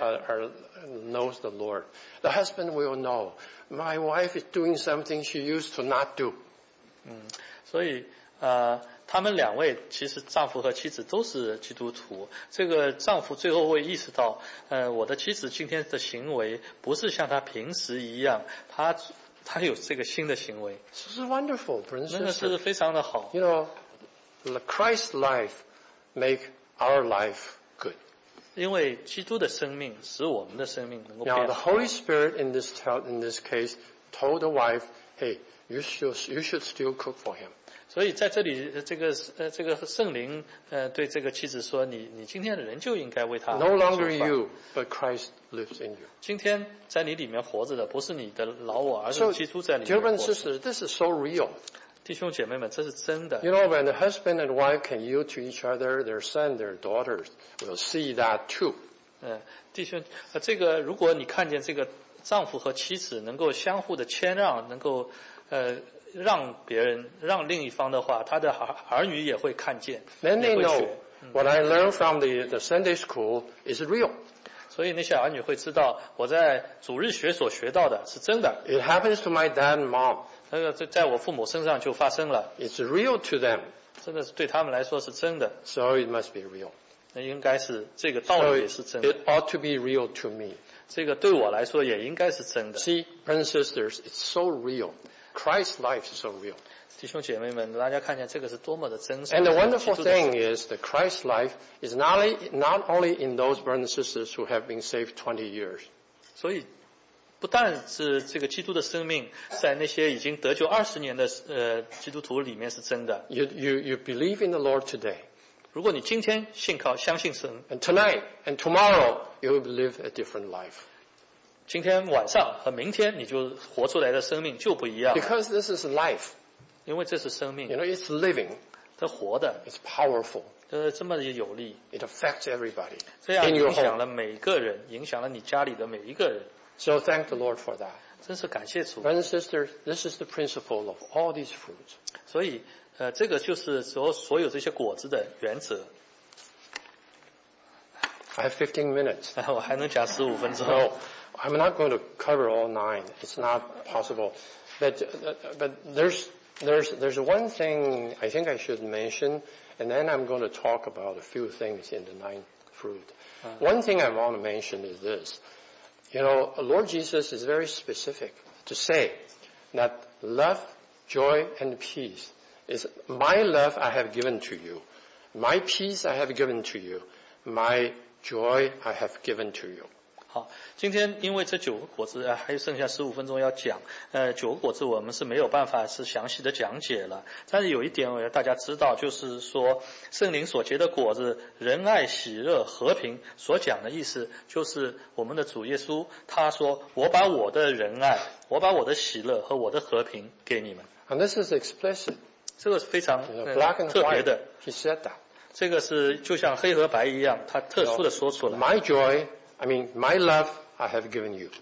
knows the Lord. The husband will know, my wife is doing something she used to not do. 所以他们两位其实丈夫和妻子都是基督徒。这个丈夫最后会意识到，我的妻子今天的行为不是像她平时一样，她他有这个新的行为， This is wonderful, brothers 那 and 个是 sisters. 非常的好。 You know, Christ's life make our life good. 因为基督的生命使我们的生命能够 Now, 变 the 好。 Holy Spirit in this case told the wife, "Hey, you should still cook for him." 所以在这里，这个圣灵对这个妻子说：“你今天的人就应该为他 No 做 longer 饭。 you, but Christ lives in you. 今天在你里面活着的不是你的老我，而 So, 是基督在里 dear 面 brothers 活 and 着。 sisters, this is so real. 弟兄姐妹们，这是真的。 You know, when the husband and wife can yield to each other, their son, their daughters will see that too. 弟兄，这个如果你看见这个丈夫和妻子能够相互的谦让，能够让别人让另一方的话，他的儿女也会看见， Then 也 they 会 know 学。 what I learned from the Sunday school is real. 所以那些儿女会知道，我在主日学所学到的是真的。 It happens to my dad and mom. 那个在我父母身上就发生了， It's real to them, 真的是对他们来说是真的。 so it must be real. 那应该是这个道 So 理也是真的， it ought to be real to me. 这个对我来说也应该是真的。 See, brothers and sisters, it's so real. Christ's life is so real. 弟兄姐妹们，大家看见这个是多么的真实。 And the wonderful 基督的 thing is that Christ's life is not only in those brothers and sisters who have been saved 20 years. 所以不但是这个基督的生命在那些已经得救20年的基督徒里面是真的。 You believe in the Lord today. 如果你今天相信神， And tonight and tomorrow, you will live a different life. 今天晚上和明天你就活出来的生命就不一样了， Because this is life. 因为这是生命， You know, it's living. 它活的， It's powerful. 这么有力， It affects everybody 这样 in your 影响 home. 了每个人，影响了你家里的每一个人， So thank the Lord for that. 真是感谢主。 Brothers and sisters, this is the principle of all these fruits. 所以这个就是所有这些果子的原则。 I have 15 minutes. 我还能讲15分钟。 So I'm not going to cover all 9. It's not possible. But there's one thing I think I should mention, and then I'm going to talk about a few things in the 9th fruit. One thing I want to mention is this. You know, Lord Jesus is very specific to say that love, joy, and peace is my love I have given to you. My peace I have given to you. My joy I have given to you. 好，今天因为这9个果子还剩下15分钟要讲，9个果子我们是没有办法是详细的讲解了。但是有一点我要大家知道，就是说圣灵所结的果子，仁爱、喜乐、和平，所讲的意思就是我们的主耶稣他说：“我把我的仁爱，我把我的喜乐和我的和平给你们。” And this is explicit. 这个是非常 Black and 特别 white. 的， He said that. 这个是就像黑和白一样，他特殊的说出来。 My joy, my love, I have given you.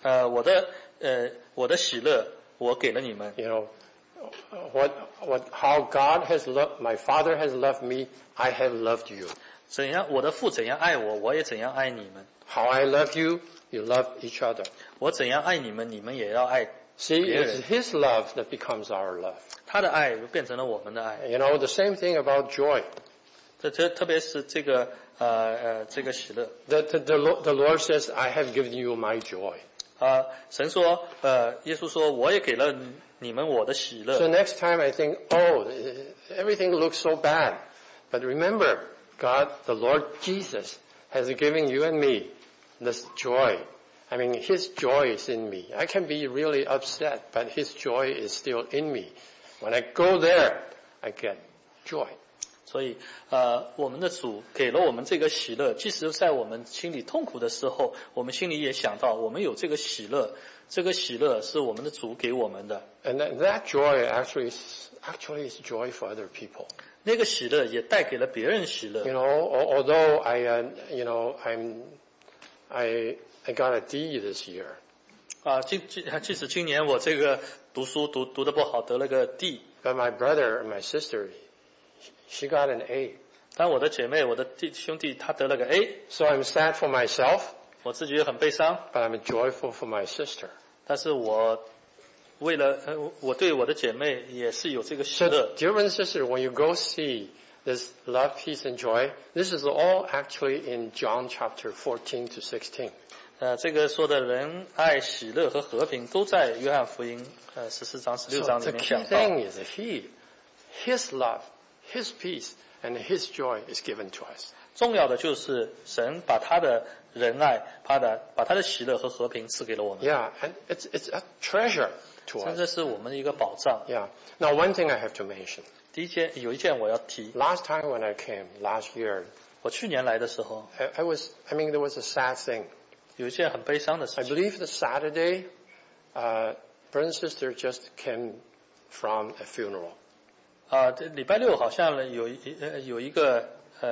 我的喜乐，我给了你们。 You know, how God has loved, my Father has loved me, I have loved you. 怎样，我的父怎样爱我，我也怎样爱你们。 How I love you, you love each other. 我怎样爱你们，你们也要爱。 See, Yeah. it's His love that becomes our love. 他的爱变成了我们的爱。 You know, the same thing about joy. 特别是这个喜乐。 The Lord says, I have given you my joy. 神说，耶稣说，我也给了你们我的喜 So 乐。 next time I think, oh, everything looks so bad. But remember, God, the Lord Jesus, has given you and me this joy. His joy is in me. I can be really upset, but His joy is still in me. When I go there, I get joy. 所以，我们的主给了我们这个喜乐，即使在我们心里痛苦的时候，我们心里也想到，我们有这个喜乐，这个喜乐是我们的主给我们的。 And that joy actually is joy for other people. 那个喜乐也带给了别人喜乐。 You know, although I got a D this year. 即使今年我这个读书读得不好，得了个 D， But my brother and my sister, she got an A. 但我的姐妹、我的兄弟他得了个 A， So I'm sad for myself, 我自己也很悲伤。 but I'm joyful for my sister. 但是我为了我对我的姐妹也是有这个喜 So, 乐。 dear brothers and sisters, when you go see this love, peace, and joy, this is all actually in John chapter 14 to 16. 这个说的仁爱、喜乐和和平都在约翰福音14章、16章里 So 面 the 讲 key 到。 thing is His love, His peace, and His joy is given to us. 重要的就是神把他的仁爱、把他的喜乐和和平赐给了我们， Yeah, and it's a treasure to 甚 us. 至是我们的一个保障。 Yeah. Now, one thing I have to mention. 有一件我要提， Last time when I came, last year, 我去年来的时候， there was a sad thing. 有一件很悲伤的 I 事情。 believe the Saturday, brother and sister just came from a funeral. 这礼拜六好像有一个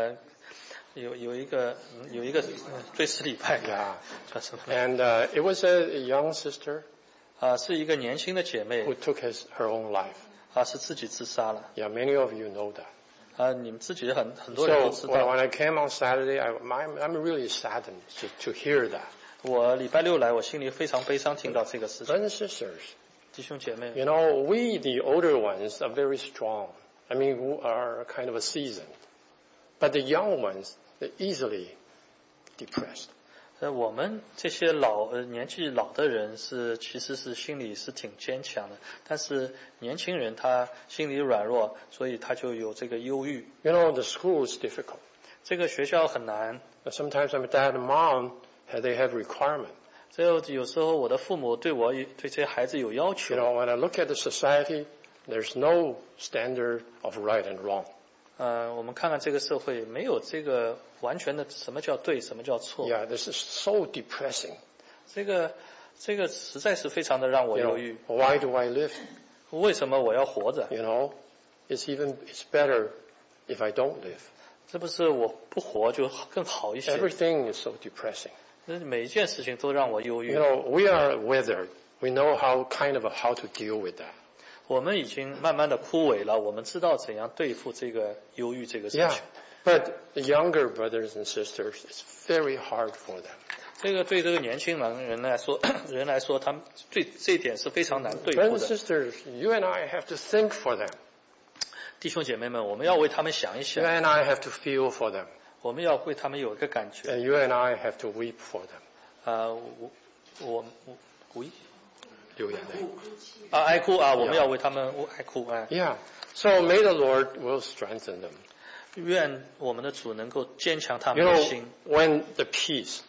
追思礼拜， Yeah. 叫什么？ And it was a young sister 是一个年轻的姐妹 who took her own life. 是自己自杀了。 Yeah, many of you know that. 你们自己很多人都 So 知 when 道。 I came on Saturday, I'm really saddened to hear that. 我礼拜六来，我心里非常悲伤，听到这个事情。 Brothers and sisters, 弟兄姐妹， you know, we, the older ones, are very strong. We are kind of a seasoned. But the young ones, they're easily depressed. 我们这些年纪老的人其实是心里是挺坚强的，但是年轻人他心里软弱，所以他就有这个忧郁。 You know, the school is difficult. 这个学校很难， Sometimes my dad and mom, they have requirement. 有时候我的父母对这些孩子有要求。 You know, when I look at the society, there's no standard of right and wrong. 我们看看这个社会，没有这个完全的什么叫对，什么叫错。 Yeah, this is so depressing. 这个实在是非常的让我 You 忧 know, 郁。 why do I live? 为什么我要活着？ You know, it's better if I don't live. 这不是我不活就更好一些？ Everything is so depressing. 每一件事情都让我忧郁。 You know, we are weathered. We know how to deal with that. 我们已经慢慢的枯萎了，我们知道怎样对付这个忧郁这个事 Yeah, 情。 but the younger brothers and sisters, it's very hard for them. 这个对这个年轻人来说，他们这一点是非常难对 Brothers 付 and 的。 sisters, you and I have to think for them. 弟兄姐妹们，我们要为他们想一 You 想， and I have to feel for them. 我们要为他们有一个感觉。 And you and I have to weep for them. 我流眼泪。 哀哭啊！我们要为他们哀哭啊！ Yeah. So may the Lord will strengthen them. 愿我们的主能够坚强他 You 们的 know, 心。 when the peace,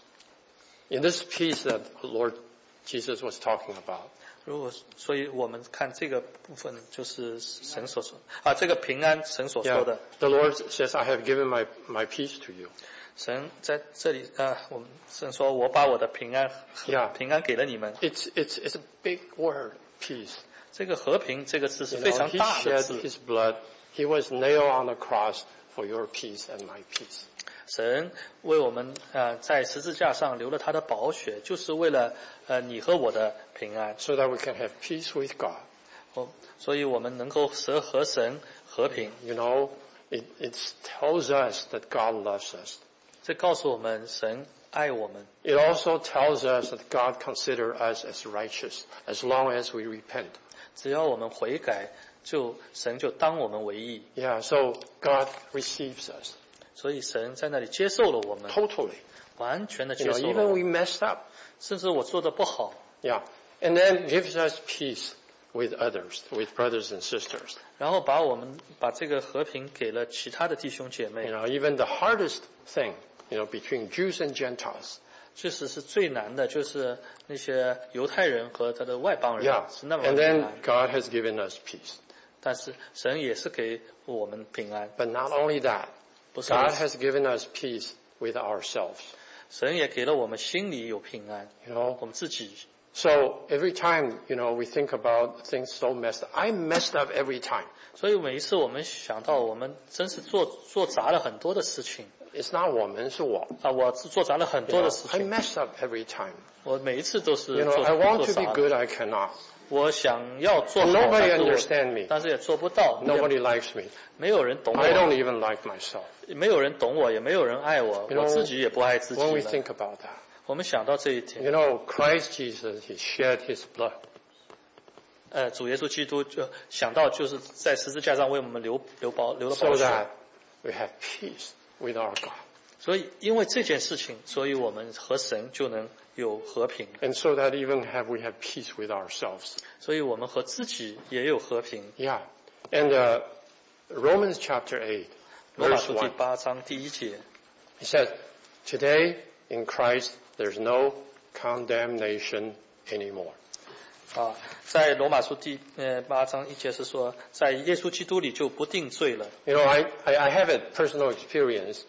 in this peace that Lord Jesus was talking about, 所以我们看这个部分就是神所说这个平安神所说 yeah, 的。 the Lord says, I have given my peace to you. 神在这里我们神说我把我的平安 Yeah. 平安给了你们。 It's a big word, peace. 这个和平这个字是 You 非 know, 常 He 大的 shed 字。 His blood. He was nailed on the cross for your peace and my peace. 神为我们在十字架上流了他的宝血，就是为了你和我的平安。 So that we can have peace with God. 所以我们能够和神和平。 You know, it tells us that God loves us. 这告诉我们神爱我们。 It also tells us that God considers us as righteous as long as we repent. 只要我们悔改，神就当我们为义。 Yeah, so God receives us 所以神在那里接受了我们， totally. 完全的 You 接 know, 受了 even 我 we 们， messed up. 甚至我做的不好， Yeah, and then gives us peace with others, with brothers and sisters. 然后把这个和平给了其他的弟兄姐妹 You。know, even the hardest thing, between Jews and Gentiles. 确实是最难的，就是那些犹太人和他的外邦人 Yeah, 是那么 and 难 then God has given us peace. 但是神也是给我们平安， But not only that, 不是 God has given us peace with ourselves. 神也给了我们心里有平安， You know, 我们自己。 so every time, we think about things so messed up. I messed up every time. 所以每一次我们想到我们真是做砸了很多的事情 It's not 我们，是我。 我做砸了很 You 多 know, 的事 I 情， mess up every time. 我每一次都是 I 做 want to 砸 be 了。 good, I cannot. 我想要做好， Nobody 但是 understand me. 但是也做不到， Nobody likes me. 没有人懂 I don't 我， even like myself. 没有人懂我，也没有人爱我， You know, 我自己也不爱自己 When we 了。 think about that, 我们想到这一点， Christ Jesus, He shed His blood. 主耶稣基督就想到就是在十字架上为我们流了 So 宝血， that we have peace with our God. 所以因为这件事情，所以我们和神就能有和平。 And so that even we have peace with ourselves. 所以我们和自己也有和平。 Yeah. And Romans chapter 8, 罗马 verse 书第 1. 8章第1节， It says, today in Christ there's no condemnation anymore. 在罗马书第8章1节是说，在耶稣基督里就不定罪了。 You know, I have a personal experience.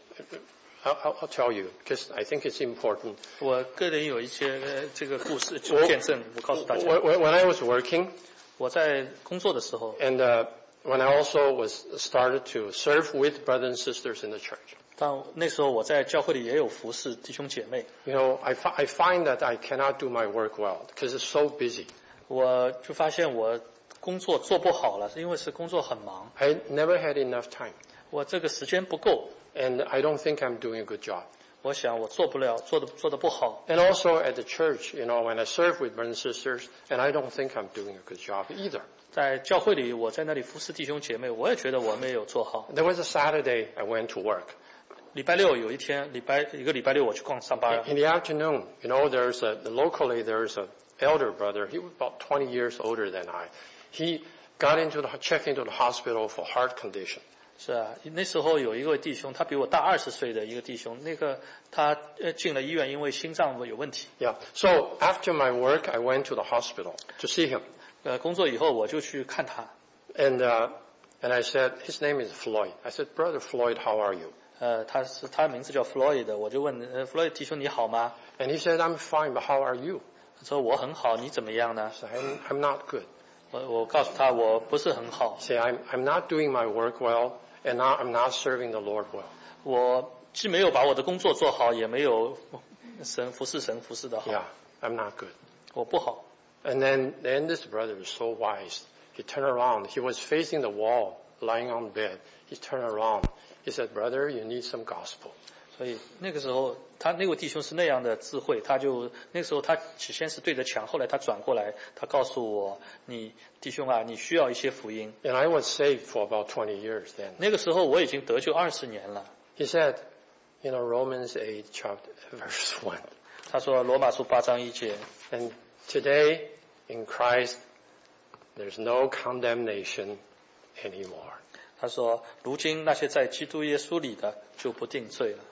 I'll tell you, because I think it's important. 我个人有一些这个故事见证，我告诉大家。 When I was working, 我在工作的时候， and when I also was started to serve with brothers and sisters in the church. 但那时候我在教会里也有服侍弟兄姐妹。 You know, I find that I cannot do my work well because it's so busy. 我就发现我工作做不好了，因为是工作很忙， I never had enough time, 我这个时间不够， and I don't think I'm doing a good job. 我想我做不了，做得不好。 And also at the church, you know, when I serve with brothers and sisters, and I don't think I'm doing a good job either. 在教会里，我在那里服侍弟兄姐妹，我也觉得我没有做好。 There was a Saturday I went to work. 礼拜六有一天，一个礼拜六我去上班。 In the afternoon, you know, locally there's an elder brother. He was about 20 years older than I. He checked into the hospital for heart condition. 是啊，那时候有一位弟兄，他比我大20岁的一个弟兄，他进了医院，因为心脏有问题。 Yeah. So after my work, I went to the hospital to see him. 工作以后我就去看他。 And I said, his name is Floyd. I said, Brother Floyd, how are you? 他名字叫 Floyd， 我就问Floyd 弟兄你好吗？ And he said, I'm fine, but how are you? 他说我很好，你怎么样呢？ I said, I'm not good. 我告诉他我不是很好。 Say, I'm not doing my work well, and now I'm not serving the Lord well. 我既没有把我的工作做好，也没有服侍的好。 Yeah, I'm not good. 我不好。 And then this brother is so wise. He turned around. He was facing the wall, lying on bed. He turned around. He said, Brother, you need some gospel. 所以那个时候，他那位弟兄是那样的智慧，那个时候他起先是对着墙，后来他转过来，他告诉我：“你弟兄啊，你需要一些福音。” And I was saved for about 20 years then. 那个时候我已经得救20年了。 He said, you know, Romans 8, verse 1. 他说罗马书8章1节。 And today in Christ, there's no condemnation anymore. 他说：“如今那些在基督耶稣里的，就不定罪了。”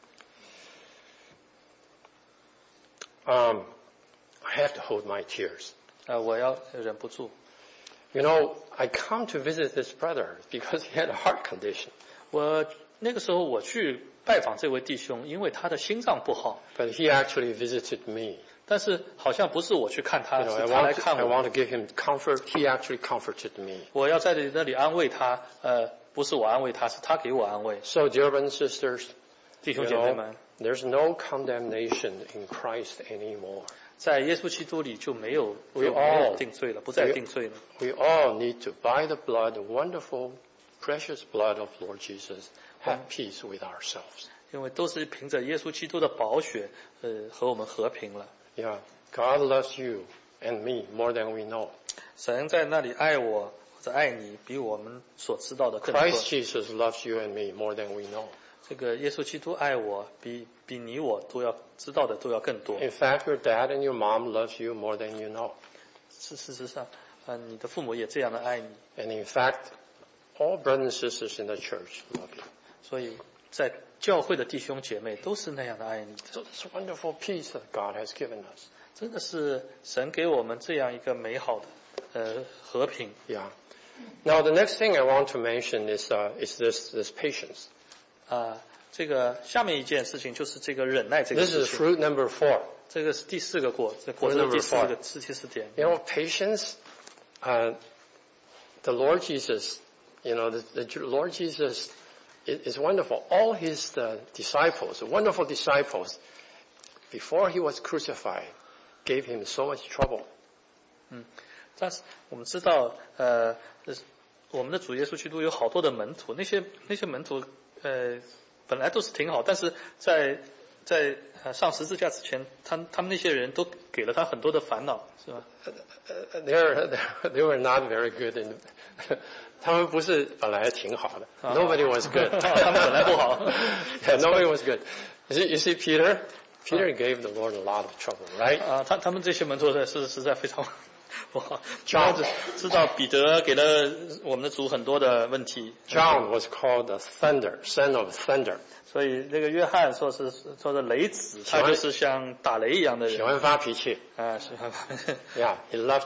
I have to hold my tears. 我要忍不住。 You know, I come to visit this brother because he had a heart condition. 那个时候我去拜访这位弟兄，因为他的心脏不好。 But he actually visited me. 但是好像不是我去看他， You know, 是他来看 I 我。 want to give him comfort. He actually comforted me. 我要在那里安慰他，不是我安慰他，是他给我安慰。 So, dear brothers and sisters, 弟兄 you 姐妹 know, 们， there's no condemnation in Christ anymore. 在耶稣基督里就没有 We all 定罪了，不再定罪了。 We all need to, by the blood, the wonderful, precious blood of Lord Jesus, have peace with ourselves. 因为都是凭着耶稣基督的宝血，和我们和平了。 Yeah, God loves you and me more than we know. 神在那里爱我或者爱你，比我们所知道的更多。 Christ Jesus loves you and me more than we know. 这个耶稣基督爱我，比你我都要知道的都要更多。 In fact, your dad and your mom loves you more than you know. 事实上，你的父母也这样的爱你。 And in fact, all brothers and sisters in the church love you. 所以在教会的弟兄姐妹都是那样的爱你的。 So this wonderful peace that God has given us. 真的是神给我们这样一个美好的和平。 Yeah. Now the next thing I want to mention is this patience. 这个下面一件事情就是这个忍耐这个 This 事 is 情。 fruit number 4. 这个是第4个果，这果子的第4点。 You know, patience, the Lord Jesus, you know, the Lord Jesus is wonderful. All his disciples, wonderful disciples, before he was crucified, gave him so much trouble. 但是我们知道，我们的主耶稣基督有好多的门徒，那些门徒，本来都是挺好，但是在在上十字架之前，他们那些人都给了他很多的烦恼，是吧？ They were not very good in 他们不是本来挺好的 Nobody was good 他们本来不好 Yeah, nobody was good. You see Peter? Peter gave the Lord a lot of trouble, right? 他们这些门徒是实在非常不好。 John 知道彼得给了我们的主很多的问题。 John was called the thunder, son of thunder. 所以那个约翰说的雷子，他就是像打雷一样的人。 喜欢发脾气。 喜欢发脾气。 Yeah,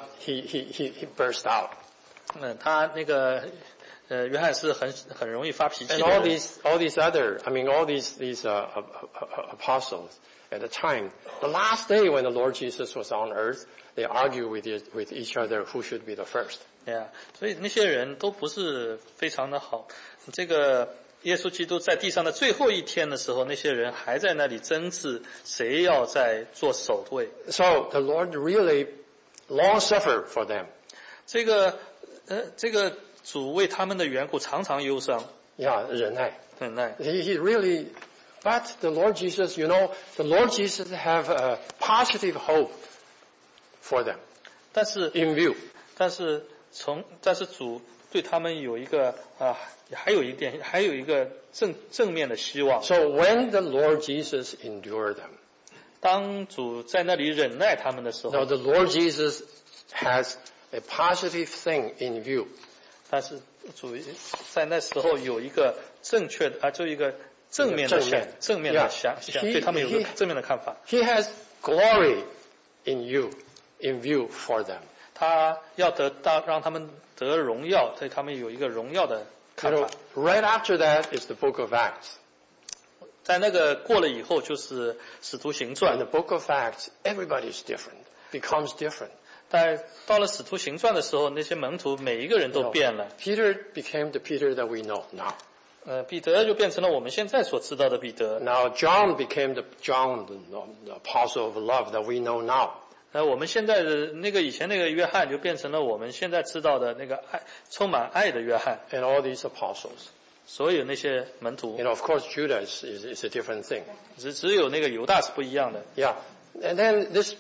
he burst out. 他那个约翰是很容易发脾气的 And 人。 all these apostles at the time, the last day when the Lord Jesus was on earth, they argued with each other who should be the first. Yeah, 所以那些人都不是非常的好。这个耶稣基督在地上的最后一天的时候，那些人还在那里争执谁要在做首位。 So the Lord really long suffered for them. 这个主为他们的缘故常常忧伤。 Yeah, 忍耐。 忍耐。 He really, but the Lord Jesus, the Lord Jesus have a positive hope for them. 但是 in view. 但是主对他们有一个还有一个正面的希望。 So when the Lord Jesus endured them, 当主在那里忍耐他们的时候 now the Lord Jesus has a positive thing in view. 但是主在那时候有一个正确的就一个正面的想对他们有个正面的看法。 He has glory in view for them. 他要让他们得荣耀，对他们有一个荣耀的看法。 Right after that is the book of Acts. 在那个过了以后，就是使徒行传。 In the book of Acts, everybody is different, becomes different. 但到了使徒行传的时候，那些门徒每一个人都变了。 Peter became the Peter that we know now. 彼得就变成了我们现在所知道的彼得。 Now John became the John, the apostle of love that we know now. 我们现在的以前那个约翰就变成了我们现在知道的那个充满爱的约翰。 And all these apostles. 所有那些门徒。 Of course, Judas is a different thing. 只有那个犹大是不一样的。 Yeah, and then this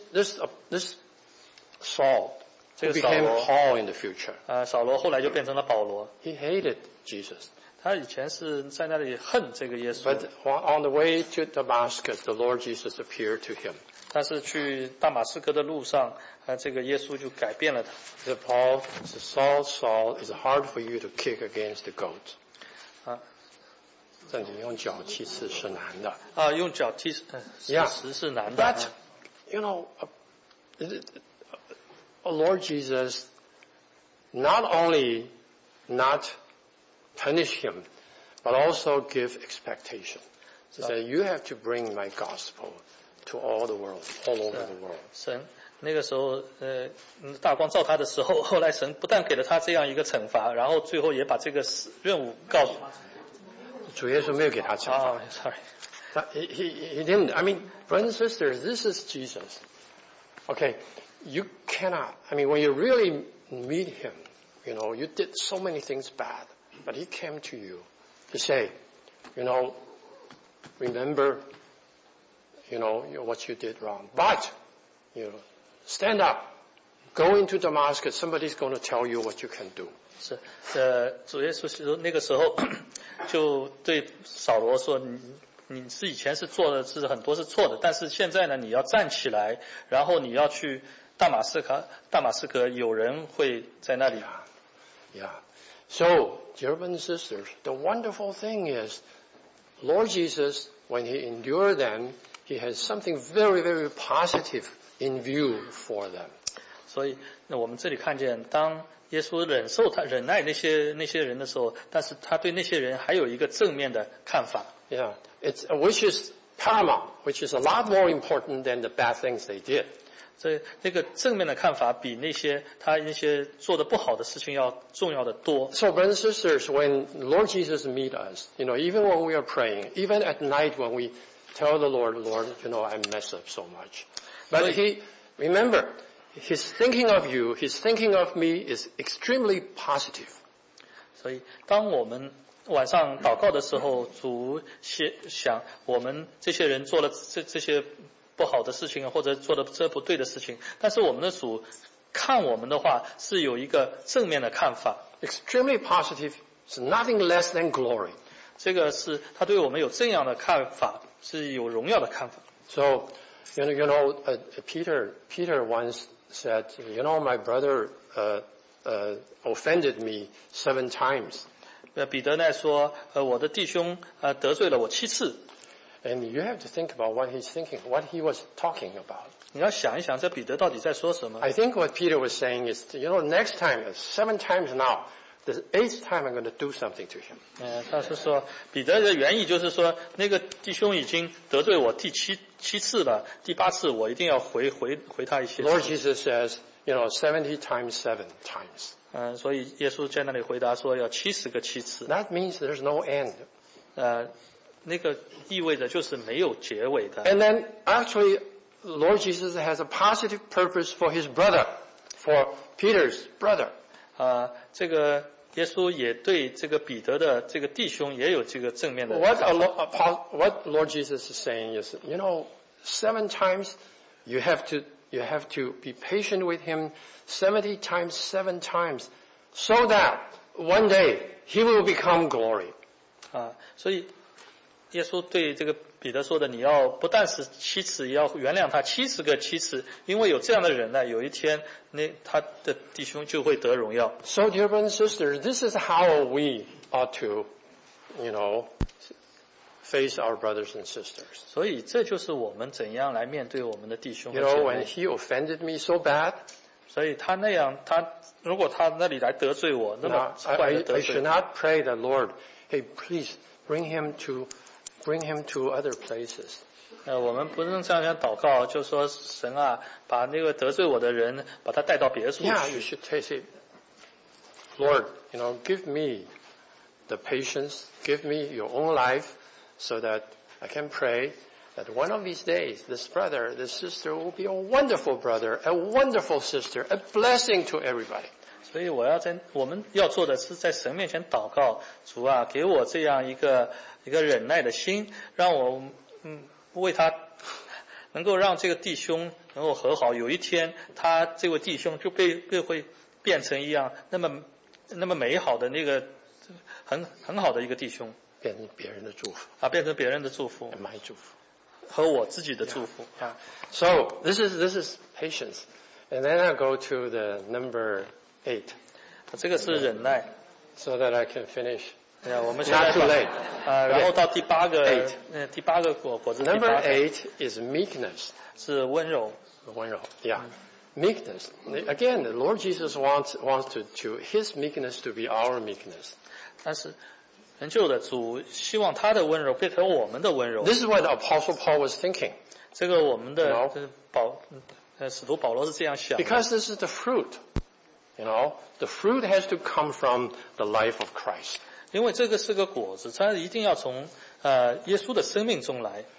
Saul became Paul in the future. 扫罗后来就变成了保罗。 He hated Jesus. 他以前是在那里恨这个耶稣。 But on the way to Damascus, the Lord Jesus appeared to him. 但是去大马士革的路上，这个耶稣就改变了他。 Said Paul, Saul, it's hard for you to kick against the goat. 这里用脚踢刺是难的。 用脚踢实是难的。 But Lord Jesus not only not punish him, but also give expectation. He said, you have to bring my gospel to all the world, all over the world. 神那个时候，大光照他的时候，后来神不但给了他这样一个惩罚，然后最后也把这个任务告诉他。 主耶稣没有给他惩罚。 Sorry. He didn't. I mean, brothers and sisters, this is Jesus. Okay, you cannot. I mean, when you really meet him, you did so many things bad, but he came to you to say, remember, what you did wrong. But, stand up, go into Damascus. Somebody's going to tell you what you can do. 是，主耶稣那个时候就对扫罗说：“你是以前是做的是很多是错的，但是现在呢，你要站起来，然后你要去大马士革，有人会在那里。” Yeah. So, dear brothers and sisters, the wonderful thing is, Lord Jesus, when he endured them, he has something very, very positive in view for them. 所以，那我们这里看见，当耶稣忍耐那些人的时候，但是他对那些人还有一个正面的看法。 Yeah, which is paramount, which is a lot more important than the bad things they did. 所以那个正面的看法比那些做的不好的事情要重要的多。 So, brothers and sisters, when Lord Jesus meet us, even when we are praying, even at night when we tell the Lord, I mess up so much. But remember, his thinking of you, his thinking of me is extremely positive. 所以当我们晚上祷告的时候，主想我们这些人做了这些不好的事情，或者做的这不对的事情，但是我们的主看我们的话是有一个正面的看法。 Extremely positive. It's nothing less than glory. 这个是他对我们有这样的看法，是有荣耀的看法。 So, Peter once said, my brother offended me 7 times. 彼得呢说，我的弟兄得罪了我7次。 And you have to think about what he's thinking, what he was talking about. 你要想一想，这彼得到底在说什么 I think what Peter was saying is, next time, 7 times now, the 8th time I'm going to do something to him. 他是说，彼得的原意就是说，那个弟兄已经得罪我第七次了，第8次我一定要回他一些。 Lord Jesus says, 70 times 7 times. 所以耶稣在那里回答说要70个7次。 That means there's no end. 那个意味着就是没有结尾的。 And then actually, Lord Jesus has a positive purpose for his brother, for Peter's brother. 这个耶稣也对这个彼得的这个弟兄也有这个正面的。 What Lord Jesus is saying is, 7 times you have to be patient with him 70 times 7 times, so that one day he will become glory. 所以耶稣对这个彼得说的，你要不但是7次，也要原谅他70个7次，因为有这样的人呢，有一天他的弟兄就会得荣耀。 So, dear brothers and sisters, this is how we ought to, face our brothers and sisters. 所以这就是我们怎样来面对我们的弟兄和姐妹。 When he offended me so bad, 所以他那样，如果他那里来得罪我，那么坏的得罪。 I should not pray that Lord, hey, please bring him to other places. 我们不能这样祷告，就说神啊，把那个得罪我的人，把他带到别处去。 Yeah, you should say, Lord, give me the patience, give me your own life, so that I can pray that one of these days, this brother, this sister will be a wonderful brother, a wonderful sister, a blessing to everybody. 所以我们要做的是在神面前祷告，主啊，给我这样一个忍耐的心，让我为他能够让这个弟兄能够和好。有一天，他这位弟兄就会变成一样那么美好的那个很好的一个弟兄， 变成别人的祝福变成别人的祝福， 祝福和我自己的祝福。 So this is patience, and then I go to the number 8. 这个是忍耐。 So that I can finish. 我们现在 Not too late. 然后到第八个果子。 Number 8 is meekness. 是温柔。 Yeah. Meekness. Again, the Lord Jesus wants to his meekness to be our meekness. 但是仍旧的主希望他的温柔变成我们的温柔。 This is what the Apostle Paul was thinking. 这个我们的使徒保罗是这样想的。 Because this is the fruit. The fruit has to come from the life of Christ. 因为这个是个果子，它一定要从耶稣的生命中来。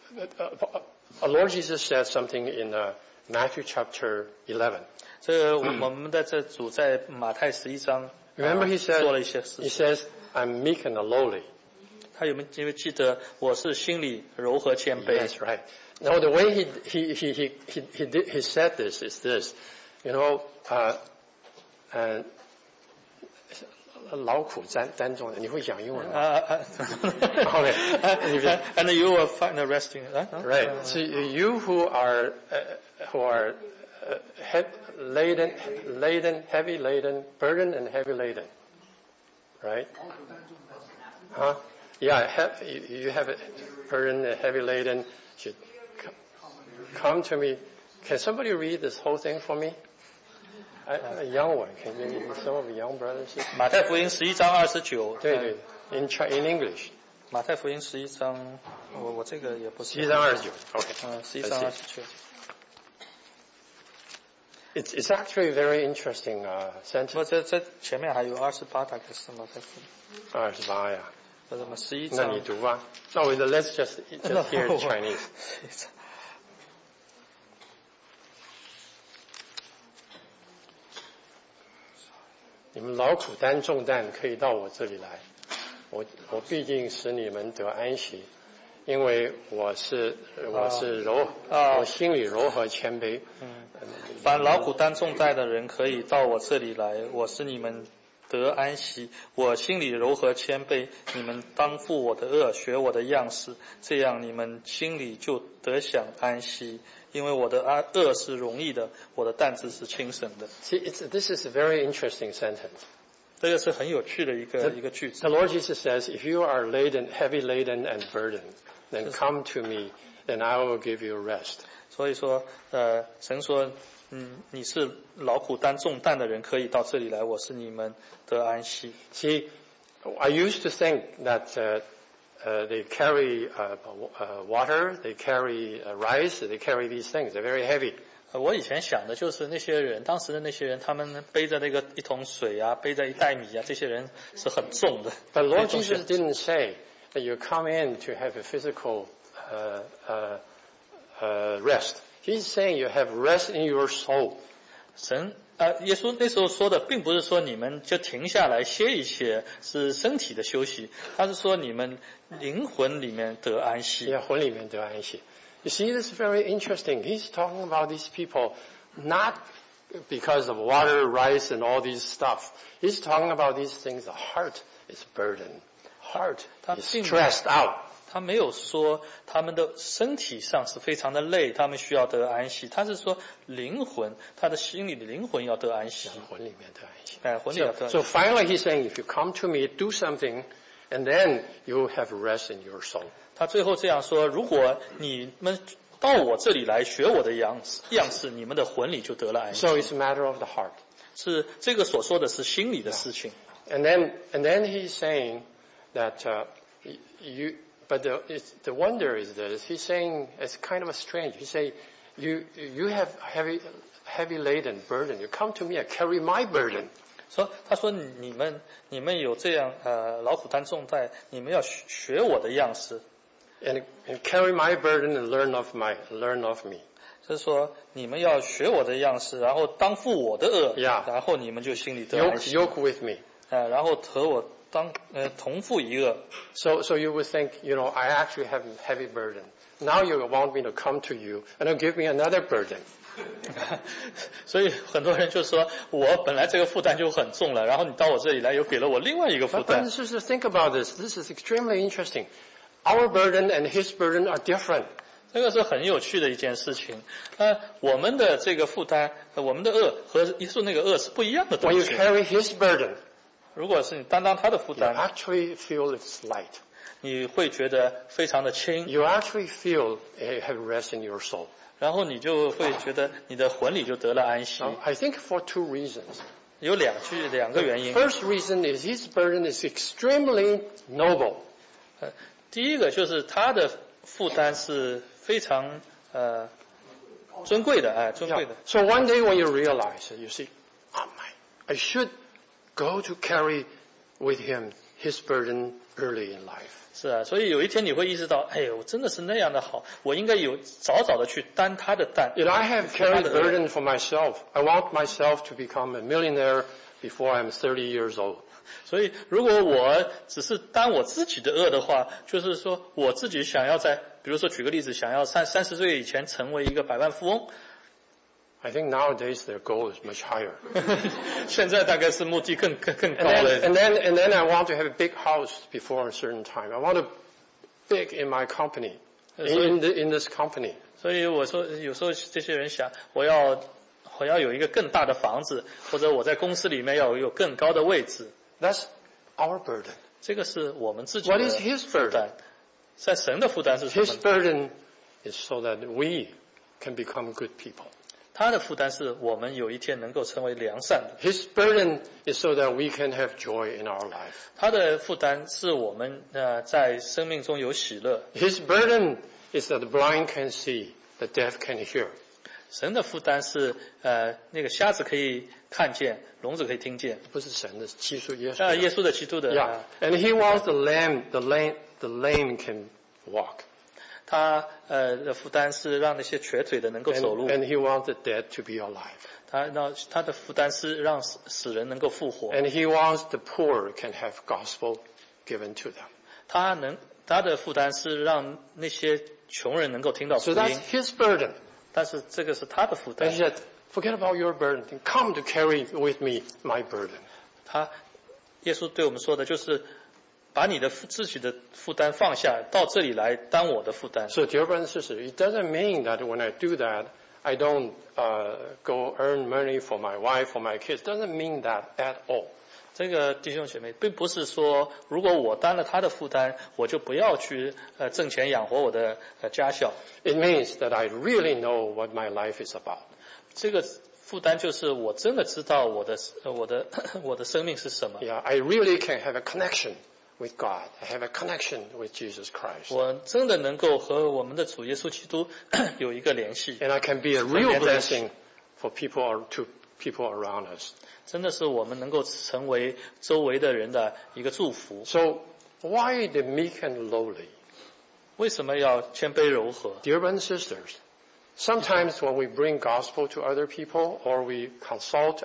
Lord Jesus said something in Matthew chapter 11. 这个我们的这主在马太11章 Remember he 做了一些事情。 He says, "I'm meek and lowly." 他有没有记得我是心里柔和谦卑 That's right. Now the way he said this is this, 劳苦担重的，你会讲英文吗？Okay. And you will find the resting. Right. So you who are heavy laden, burdened and heavy laden, right? Huh? Yeah. You have a burden and heavy laden. Should come to me. Can somebody read this whole thing for me? A young one, can maybe some of the young brothers? 马太福音11章29。 对 in English. 马太福音11章，我这个也不是。 11章29 OK. 11章29。 It's actually a very interesting sentence. 这前面还有28大概是马太福音。 28呀。 什么11章？ 那你读吧。那let's just hear Chinese. 你们劳苦担重担，可以到我这里来， 我必定使你们得安息，因为我心里柔和谦卑。 凡劳苦担重担的人可以到我这里来，我使你们得安息。我心里柔和谦卑，你们当负我的恶，学我的样式，这样你们心里就得享安息。因为我的恶是容易的，我的担子是轻省的。 See, this is a very interesting sentence. 这个是很有趣的一个句子。 The Lord Jesus says, if you are heavy laden and burdened, then come to me, then I will give you rest. 所以说，神说，你是劳苦担重担的人，可以到这里来，我是你们得安息。 See, I used to think that they carry water, they carry rice, they carry these things. They're very heavy. 我以前想的就是那些人，当时的那些人，他们背着那个一桶水啊，背着一袋米啊，这些人是很重的。 But Lord Jesus didn't say that you come in to have a physical rest. He's saying you have rest in your soul. 耶稣那时候说的，并不是说你们就停下来歇一歇，是身体的休息，他是说你们灵魂里面得安息。 魂里面得安息。You see, this is very interesting. He's talking about these people not because of water, rice, and all these stuff. He's talking about these things. The heart is burdened. Heart is stressed out. 他没有说他们的身体上是非常的累，他们需要得安息。他是说灵魂，他的心里的灵魂要得安息。 魂里面得安息。 魂里要得安息。 So finally, he's saying, if you come to me, do something, and then you have rest in your soul. 他最后这样说：如果你们到我这里来学我的样式，你们的魂里就得了安息。 So it's a matter of the heart. 是这个所说的是心里的事情。 And then he's saying that but the wonder is this. He's saying it's kind of a strange. He say, you have heavy laden burden. You come to me, I carry my burden. 他说你们有这样劳苦担重担，你们要学我的样式。 And carry my burden and learn of me. 就是说你们要学我的样式，然后当负我的恶，然后你们就心里得安息。 Yoke with me. 然后和我同负一恶。 So you would think, I actually have a heavy burden. Now you want me to come to you and give me another burden. 所以很多人就说，我本来这个负担就很重了，然后你到我这里来，又给了我另外一个负担。 But just think about this. This is extremely interesting. Our burden and his burden are different. 这个是很有趣的一件事情。我们的这个负担，我们的恶和耶稣那个恶是不一样的东西。 When you carry his burden, 如果是你担当他的负担 you actually feel it's light. 你会觉得非常的轻。 You actually feel you have rest in your soul. 然后你就会觉得你的魂里就得了安息。 I think for two reasons. 有两个原因。 First reason is his burden is extremely noble. 第一个就是他的负担是非常尊贵的，尊贵的。 So one day when you realize, you see, I should go to carry with him his burden early in life. 是啊，所以有一天你会意识到，我真的是那样的好，我应该早的去担他的担。 I have carried burden for myself. I want myself to become a millionaire before I'm 30 years old. 所以如果我只是担我自己的恶的话，就是说我自己想要比如说举个例子，想要30岁以前成为一个百万富翁。 I think nowadays their goal is much higher. 现在大概是目的更高了。 And then I want to have a big house before a certain time. I want to big in my company, in this company. 所以我说，有时候这些人想，我要有一个更大的房子，或者我在公司里面要有更高的位置。 That's our burden. 这个是我们自己的负担。 What is his burden? 在神的负担是什么 His burden is so that we can become good people. 他的负担是我们有一天能够成为良善的。 His burden is so that we can have joy in our life. 他的负担是我们在生命中有喜乐。 His burden is that the blind can see, the deaf can hear. 神的负担是那个瞎子可以看见，聋子可以听见。 不是神的，基督耶稣。 耶稣的基督的。 Yeah, and he wants the lame can walk. 他的负担是让那些瘸腿的能够走路。 And he wants the dead to be alive. 他的负担是让死人能够复活。 And he wants the poor can have gospel, given to them. 他的负担是让那些穷人能够听到福 So 音， that's his burden. 但是这个是他的负担 And he。said, forget about your burden. Come to carry with me my burden. 耶稣对我们说的就是把你的自己的负担放下，到这里来当我的负担。 So dear brothers and sisters, it doesn't mean that when I do that, I don't go earn money for my wife or my kids. It doesn't mean that at all. 这个弟兄姐妹，并不是说如果我担了他的负担，我就不要去挣钱养活我的家小。 It means that I really know what my life is about. 这个负担就是我真的知道我的生命是什么。 Yeah, I really can have a connection with God. I have a connection with Jesus Christ. 我真的能够和我们的主耶稣基督有一个联系， And I can be a real blessing for people or to people around us. 真的是我们能够成为周围的人的一个祝福。 So why the meek and lowly? 为什么要谦卑柔和？ Dear brothers and sisters, sometimes when we bring gospel to other people or we consult,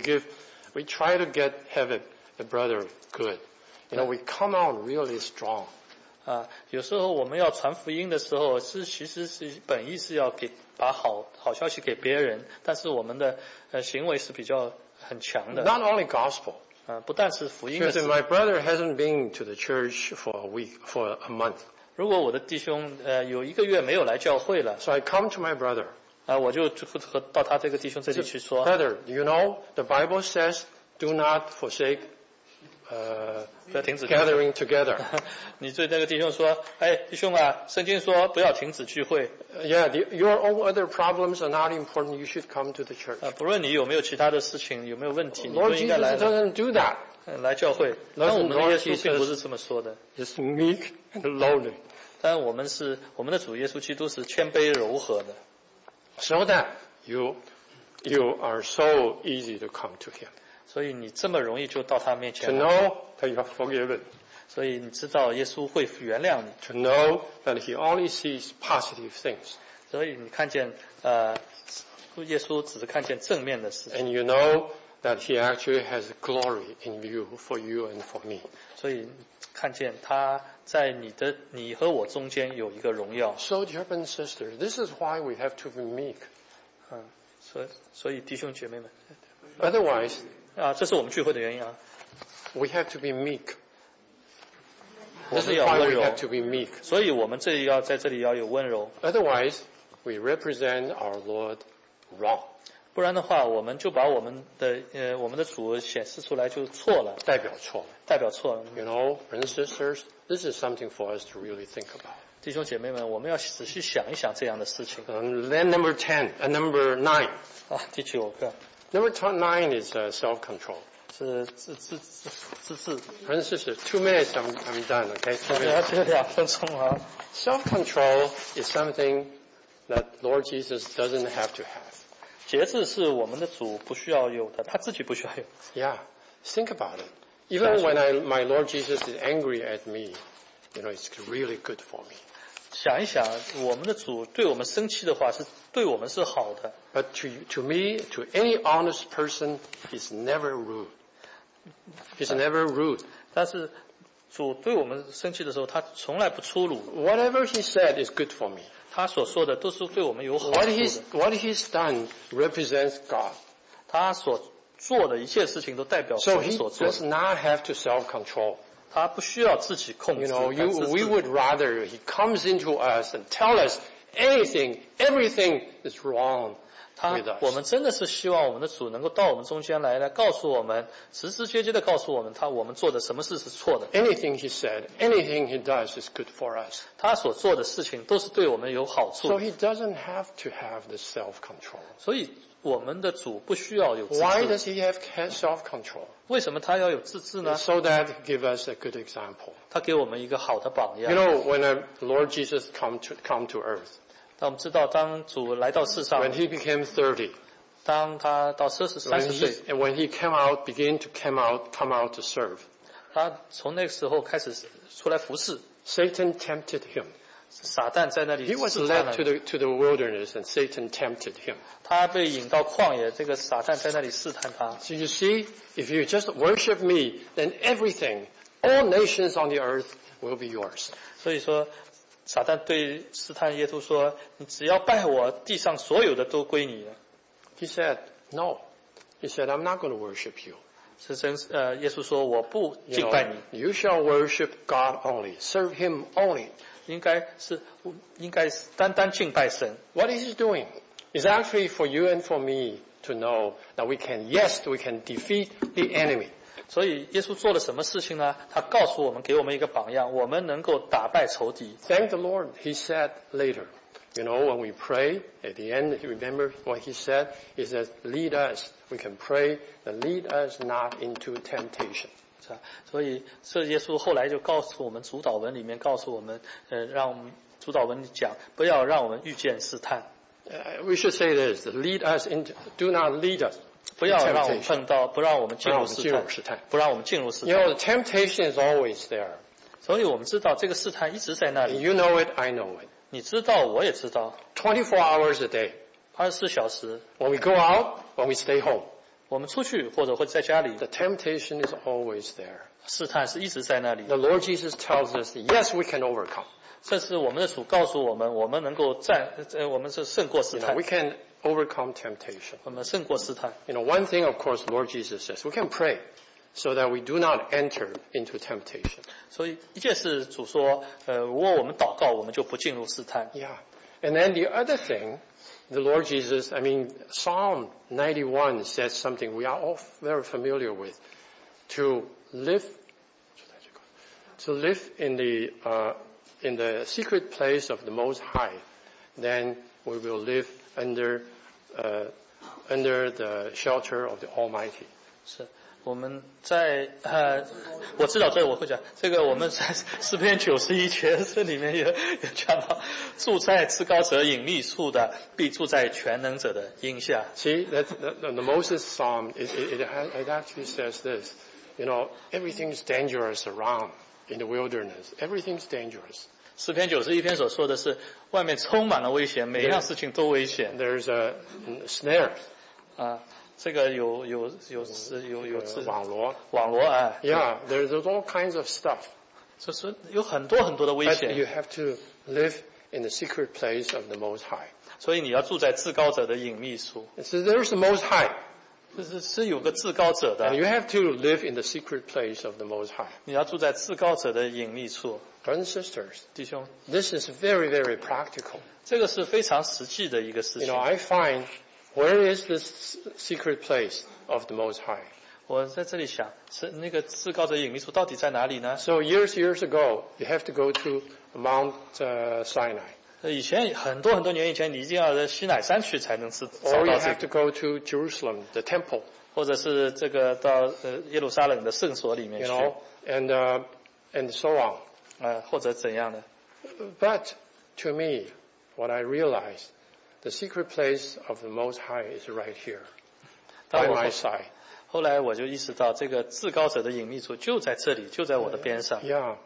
we try to have a brother good. We come out really strong. 有时候我们要传福音的时候，其实是本意是要把好消息给别人，但是我们的行为是比较很强的。 Not only gospel. 不但是福音的 Because 事。 my brother hasn't been to the church for a month. 如果我的弟兄有1个月没有来教会了， So I come to my brother. 我就到他这个弟兄这里去说， Brother, the Bible says, do not forsake 不要停止 gathering together. 你对那个弟兄说，弟兄啊，圣经说不要停止聚会。 Yeah, your own other problems are not important. You should come to the church. 不论你有没有其他的事情，有没有问题，你 Lord 都应该 Jesus doesn't do that. 来教会。但我们的耶稣并不是这么说的。 It's meek and lowly. 但我们的主耶稣基督是谦卑柔和的， So that you are so easy to come to him. 所以你这么容易就到他面 To 前来， know that you are forgiven. 所以你知道耶稣会原谅你， To know that he only sees positive things. 所以你看见耶稣只是看见正面的事情， And you know that he actually has glory in view for you and for me. 所以看见他在你和我中间有一个荣耀。 So, dear brothers and sisters, this is why we have to be meek. 所以弟兄姐妹们， Otherwise, 这是我们聚会的原因啊。 we have to be meek. 我 This 们 is 要 why 温 we 柔， have to be meek. 所以我们在这里要有温柔， Otherwise, we represent our Lord wrong. 不然的话，我们就把我们的主显示出来就错了， 代表错了。 代表错了。 Brothers and sisters, this is something for us to really think about. 弟兄姐妹们，我们要仔细想一想这样的事情。 Then number 9. 第9个 Number 9 is self-control. 是自制。 Brothers and sisters, 2 minutes, I'm done, okay? 2 minutes. 只有2分钟啊。 Self-control is something that Lord Jesus doesn't have to have. 节制是我们的主不需要有的，他自己不需要有。 Yeah, think about it. Even when my Lord Jesus is angry at me, it's really good for me. 想一想，我们的主对我们生气的话，是对我们是好的。 But to me, to any honest person, he's never rude. He's never rude. 但是主对我们生气的时候，他从来不粗鲁。 Whatever he said is good for me. 他所说的都是对我们有好处 What 的。 he's done represents God. 他所做的一切事情都代表 So 神 he 所做 does 的， not have to self-control. 他不需要自己控制。 We would rather he comes into us and tell us everything is wrong with us. 我们真的是希望我们的主能够到我们中间来告诉我们，直直接接的告诉我们，我们做的什么事是错的。 Anything he said, anything he does is good for us. 他所做的事情都是对我们有好 So 处， he doesn't have to have the self-control. 所以我们的主不需要有自 Why 制。 does he have self-control? 为什么他要有自制呢？ So that he give us a good example. 他给我们一个好的榜样。 When the Lord Jesus come to earth, 当我们知道，当主来到世上， when he became 30, 当他到30岁， and when he come out to serve, 他从那个时候开始出来服侍， Satan tempted him. 撒旦在那里 He was 试探 led 了 to the wilderness, and Satan tempted him. 他被引到旷野，这个撒旦在那里试探他。 So you see, if you just worship me, then everything all nations on the earth will be yours. 所以说，撒旦对试探耶稣说：“你只要拜我，地上所有的都归你了。” He said, no. He said, I'm not going to worship you. 耶稣说：“我不敬拜你。” You shall worship God only. Serve Him only. 应该是单单敬拜神。 What is He doing? It's actually for you and for me to know that we can defeat the enemy. 所以耶稣做了什么事情呢？他告诉我们，给我们一个榜样，我们能够打败仇敌。 Thank the Lord. He said later, when we pray, at the end, remember what He said? He says, lead us. We can pray, but lead us not into temptation. 是吧？所以这耶稣后来就告诉我们，主祷文里面告诉我们，让我们主祷文讲，不要让我们遇见试探。 We should say this: lead us into, do not lead us. 不要让我们碰到，不让我们进入试探，不让我们进入试探。 The temptation is always there. 所以我们知道这个试探一直在那里。 You know it, I know it. 你知道，我也知道。 24 hours a day. 24小时。 When we go out, when we stay home. 我们出去或者会在家里。 The temptation is always there. 试探是一直在那里。 The Lord Jesus tells us, yes, we can overcome. 这是我们的主告诉我们，我们能够我们是胜过试探。 We can overcome temptation. 我们胜过试探。 One thing, of course, Lord Jesus says, we can pray so that we do not enter into temptation. 所以一件事主说，如果我们祷告，我们就不进入试探。 Yeah. And then the other thing, the Lord Jesus, Psalm 91 says something we are all very familiar with. To live in the secret place of the Most High, then we will live under the shelter of the Almighty. 是我们在我知道这我会讲这个我们在诗篇91节这里面也讲到，住在至高者隐秘处的，必住在全能者的荫下。 See, the Moses Psalm, it actually says this. Everything's dangerous around in the wilderness. Everything's dangerous. 诗篇91篇所说的是，外面充满了危险，每一样事情都危险。 There's a snare. 这个有网罗啊。 Yeah, there's all kinds of stuff. 就是有很多很多的危险。 But you have to live in the secret place of the Most High. 所以你要住在至高者的隐秘处。 So there's the Most High. 是有个至高者的。 And you have to live in the secret place of the Most High. 你要住在至高者的隐秘处。 Brothers and sisters, 弟兄 this is very, very practical. 这个是非常实际的一个事情。 I find, where is this secret place of the Most High? 我在这里想，是那个至高者隐秘处到底在哪里呢？ So years ago, you have to go to Mount Sinai. 以前很多年以前，你一定要在西乃山去才能找 Or you 到 have 这 to 个， go to Jerusalem, the temple. 或者是这个到耶路撒冷的圣所里面去， and so on. 或者怎样的。 But to me, what I realized, the secret place of the Most High is right here, by my side. 后来我就意识到，这个至高者的隐秘处就在这里，就在我的边上。 Yeah.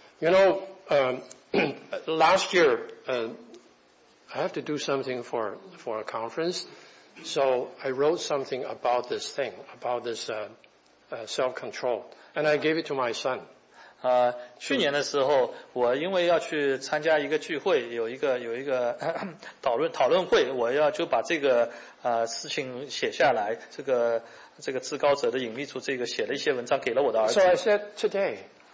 Last year, I have to do something for a conference. So I wrote something about this thing, about this self-control. And I gave it to my son. 去年的时候，我因为要去参加一个聚会，有一个讨论会，我就把这个事情写下来，这个至高者的隐秘处，这个写了一些文章给了我的儿子。 So I said today,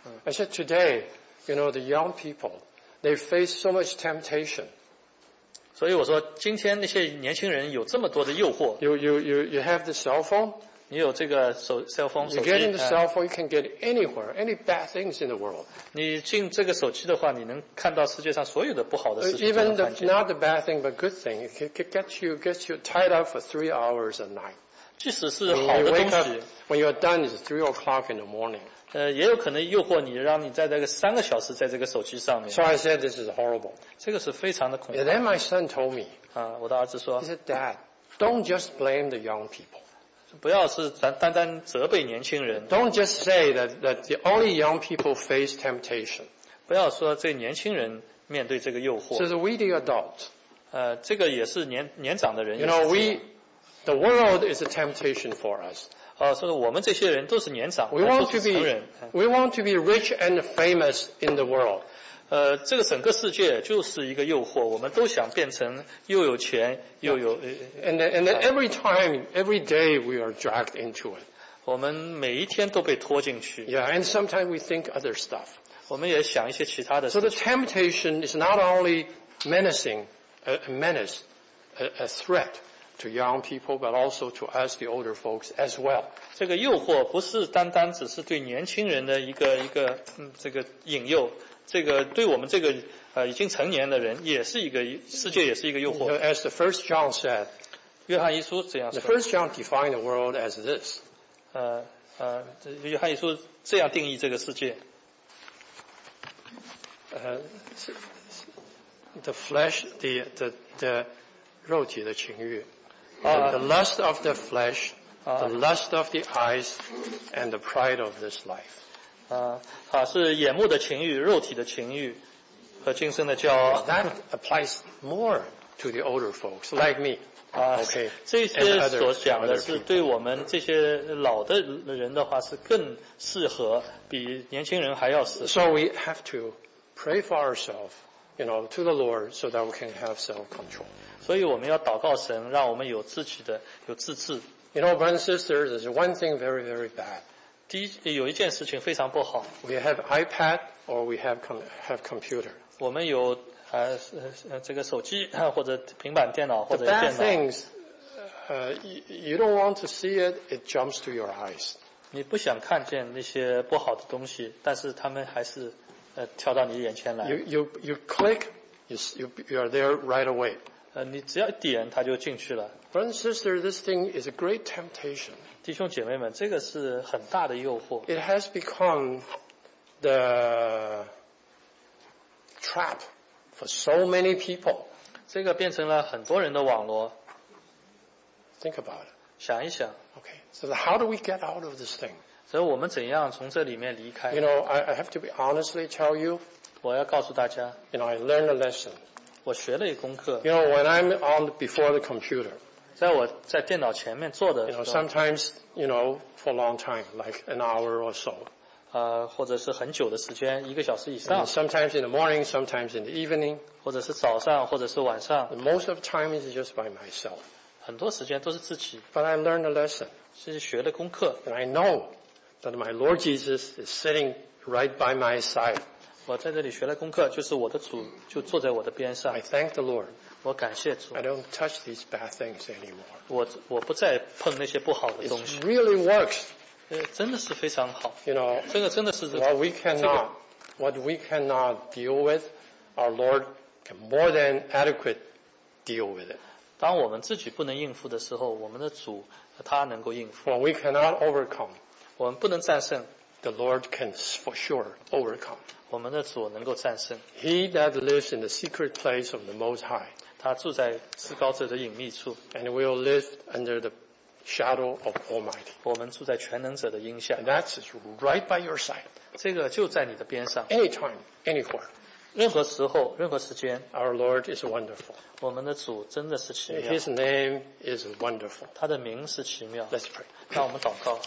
the young people, they face so much temptation. 所以我说，今天那些年轻人有这么多的诱惑。 You have the cell phone. 你有这个cell phone 手 You 机 get in the cell phone, you can get anywhere, any bad things in the world. 你进这个手机的话，你能看到世界上所有的不好的事情都 Even 能看见。 not the bad thing, but good thing. It gets you tied up for 3 hours a night. 即使是好 When 的 you 东 wake up, 西， when you're done, it's 3 o'clock in the morning. 也有可能诱惑你，让你在这个3个小时在这个手机上面。 So I said, this is horrible. 这个是非常的恐 And 怖 then my son told me, 我的儿子说 he，said, Dad, don't just blame the young people. 不要是单单责备年轻人， Don't just say that the only young people face temptation. 不要说这年轻人面对这个诱惑。 So we the adults, 这个也是年长的人。 The world is a temptation for us. 所以我们这些人都是年长， We 都 want 是 to 成人。 we want to be rich and famous in the world. 这个整个世界就是一个诱惑，我们都想变成又有钱又有。 And then every time, every day we are dragged into it. 我们每一天都被拖进去。 Yeah, and sometimes we think other stuff. 我们也想一些其他的 So 事 the 情。 temptation is not only menacing, a menace, a threat to young people, but also to us, the older folks, as well. 这个诱惑不是单单只是对年轻人的一个这个引诱，这个对我们这个已经成年的人也是一个世界，也是一个诱 You know, 惑。 as the first John said, 约翰一书这样 the 说。 first John defined the world as this. 约翰一书这样定义这个世界。 The flesh, the 肉体的情欲, the lust of the flesh, the lust of the eyes, and the pride of this life. 是眼目的情欲、肉体的情欲和今生的骄傲。 That applies more to the older folks like me. Okay. 这 And 些所 other 讲的是 people. 对我们这些老的人的话是更适合，比年轻人还要适合。 So we have to pray for ourselves, to the Lord so that we can have self-control. 所以我们要祷告神，让我们有自己的有自制。 Brothers and sisters, there's one thing very, very bad. 有一件事情非常不好， We have iPad or we have computer. 我们有这个手机或者平板电脑或 The 者 bad 电脑， things, you don't want to see it, it jumps to your eyes. 你不想看见那些不好的东西，但是他们还是跳到你眼前来。 You click, you are there right away. 你只要一点，它就进去了。 Brothers and sisters, this thing is a great temptation. 弟兄姐妹们，这个是很大的诱惑。 It has become the trap for so many people. 这个变成了很多人的网络。 Think about it. 想一想， Okay, so how do we get out of this thing? 所以我们怎样从这里面离开？ I have to be honestly tell you, 我要告诉大家， I learned a lesson. 我学了一个功课。 When I'm before the computer, 在我在电脑前面坐的时候， sometimes, for a long time, like an hour or so. 或者是很久的时间，1个小时以上， Sometimes in the morning, sometimes in the evening. 或者是早上，或者是晚上， Most of the time is just by myself. 很多时间都是自己， But I learned a lesson. 是学了功课。 And I know that my Lord Jesus is sitting right by my side. 我在这里学了功课，就是我的主就坐在我的边上 I，thank the Lord. 我感谢主 I，don't touch these bad things anymore. 我不再碰那些不好的 It 东西， really works. 真的是非常好。 You 这个真的是 what we cannot deal with, our Lord can more than adequate deal with it. 当我们自己不能应付的时候，我们的主他能够应付。 When we cannot overcome, 我们不能战胜， the Lord can for sure overcome. 我们的主能够战胜。 He that lives in the secret place of the Most High, 他住在至高者的隐秘处， and will live under the shadow of Almighty. 我们住在全能者的荫下 And。that's right by your side. 这个就在你的边上， Anytime, anywhere. 任何时候、任何时间， Our Lord is wonderful. 我们的主真的是奇妙， His name is wonderful. 他的名是奇妙。 Let's pray. 让我们祷告。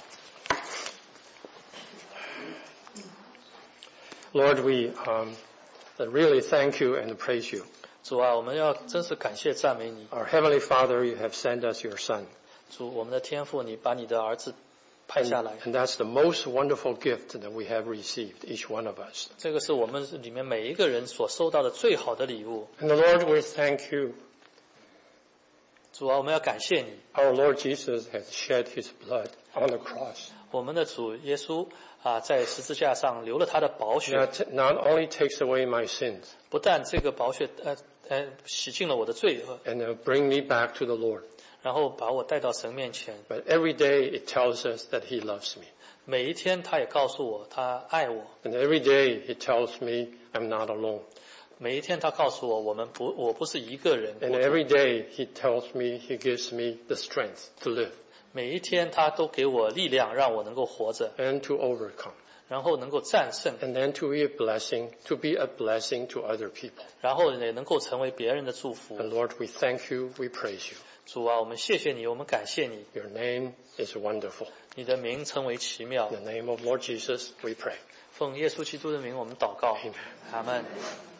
Lord, we really thank you and praise you. 主啊，我们要真是感谢赞美你。 Our Heavenly Father, you have sent us your Son. 主，我们的天父，你把你的儿子派下来， And that's the most wonderful gift that we have received, each one of us. 这个是我们里面每一个人所收到的最好的礼物。 And the Lord, we thank you. 主啊，我们要感谢你。 Our Lord Jesus has shed his blood on the cross. 我们的主耶稣在十字架上流了他的宝血， That not only takes away my sins 不但这个宝血洗净了我的罪恶， and bring me back to the Lord, 然后把我带到神面前。 but every day it tells us that he loves me. 每一天他也告诉我他爱我， And every day he tells me I'm not alone. 每一天他告诉我我不是一个人， And every day he tells me, he gives me the strength to live 每一天他都给我力量，让我能够活着， and to overcome. 然后能够战胜， And then to be a blessing to other people. 然后也能够成为别人的祝福。 And Lord, we thank you, we praise you. 主啊，我们谢谢你，我们感谢你， Your name is wonderful. 你的名称为奇妙。 In the name of Lord Jesus, we pray. 奉耶稣基督的名，我们祷告。 Amen. 阿门。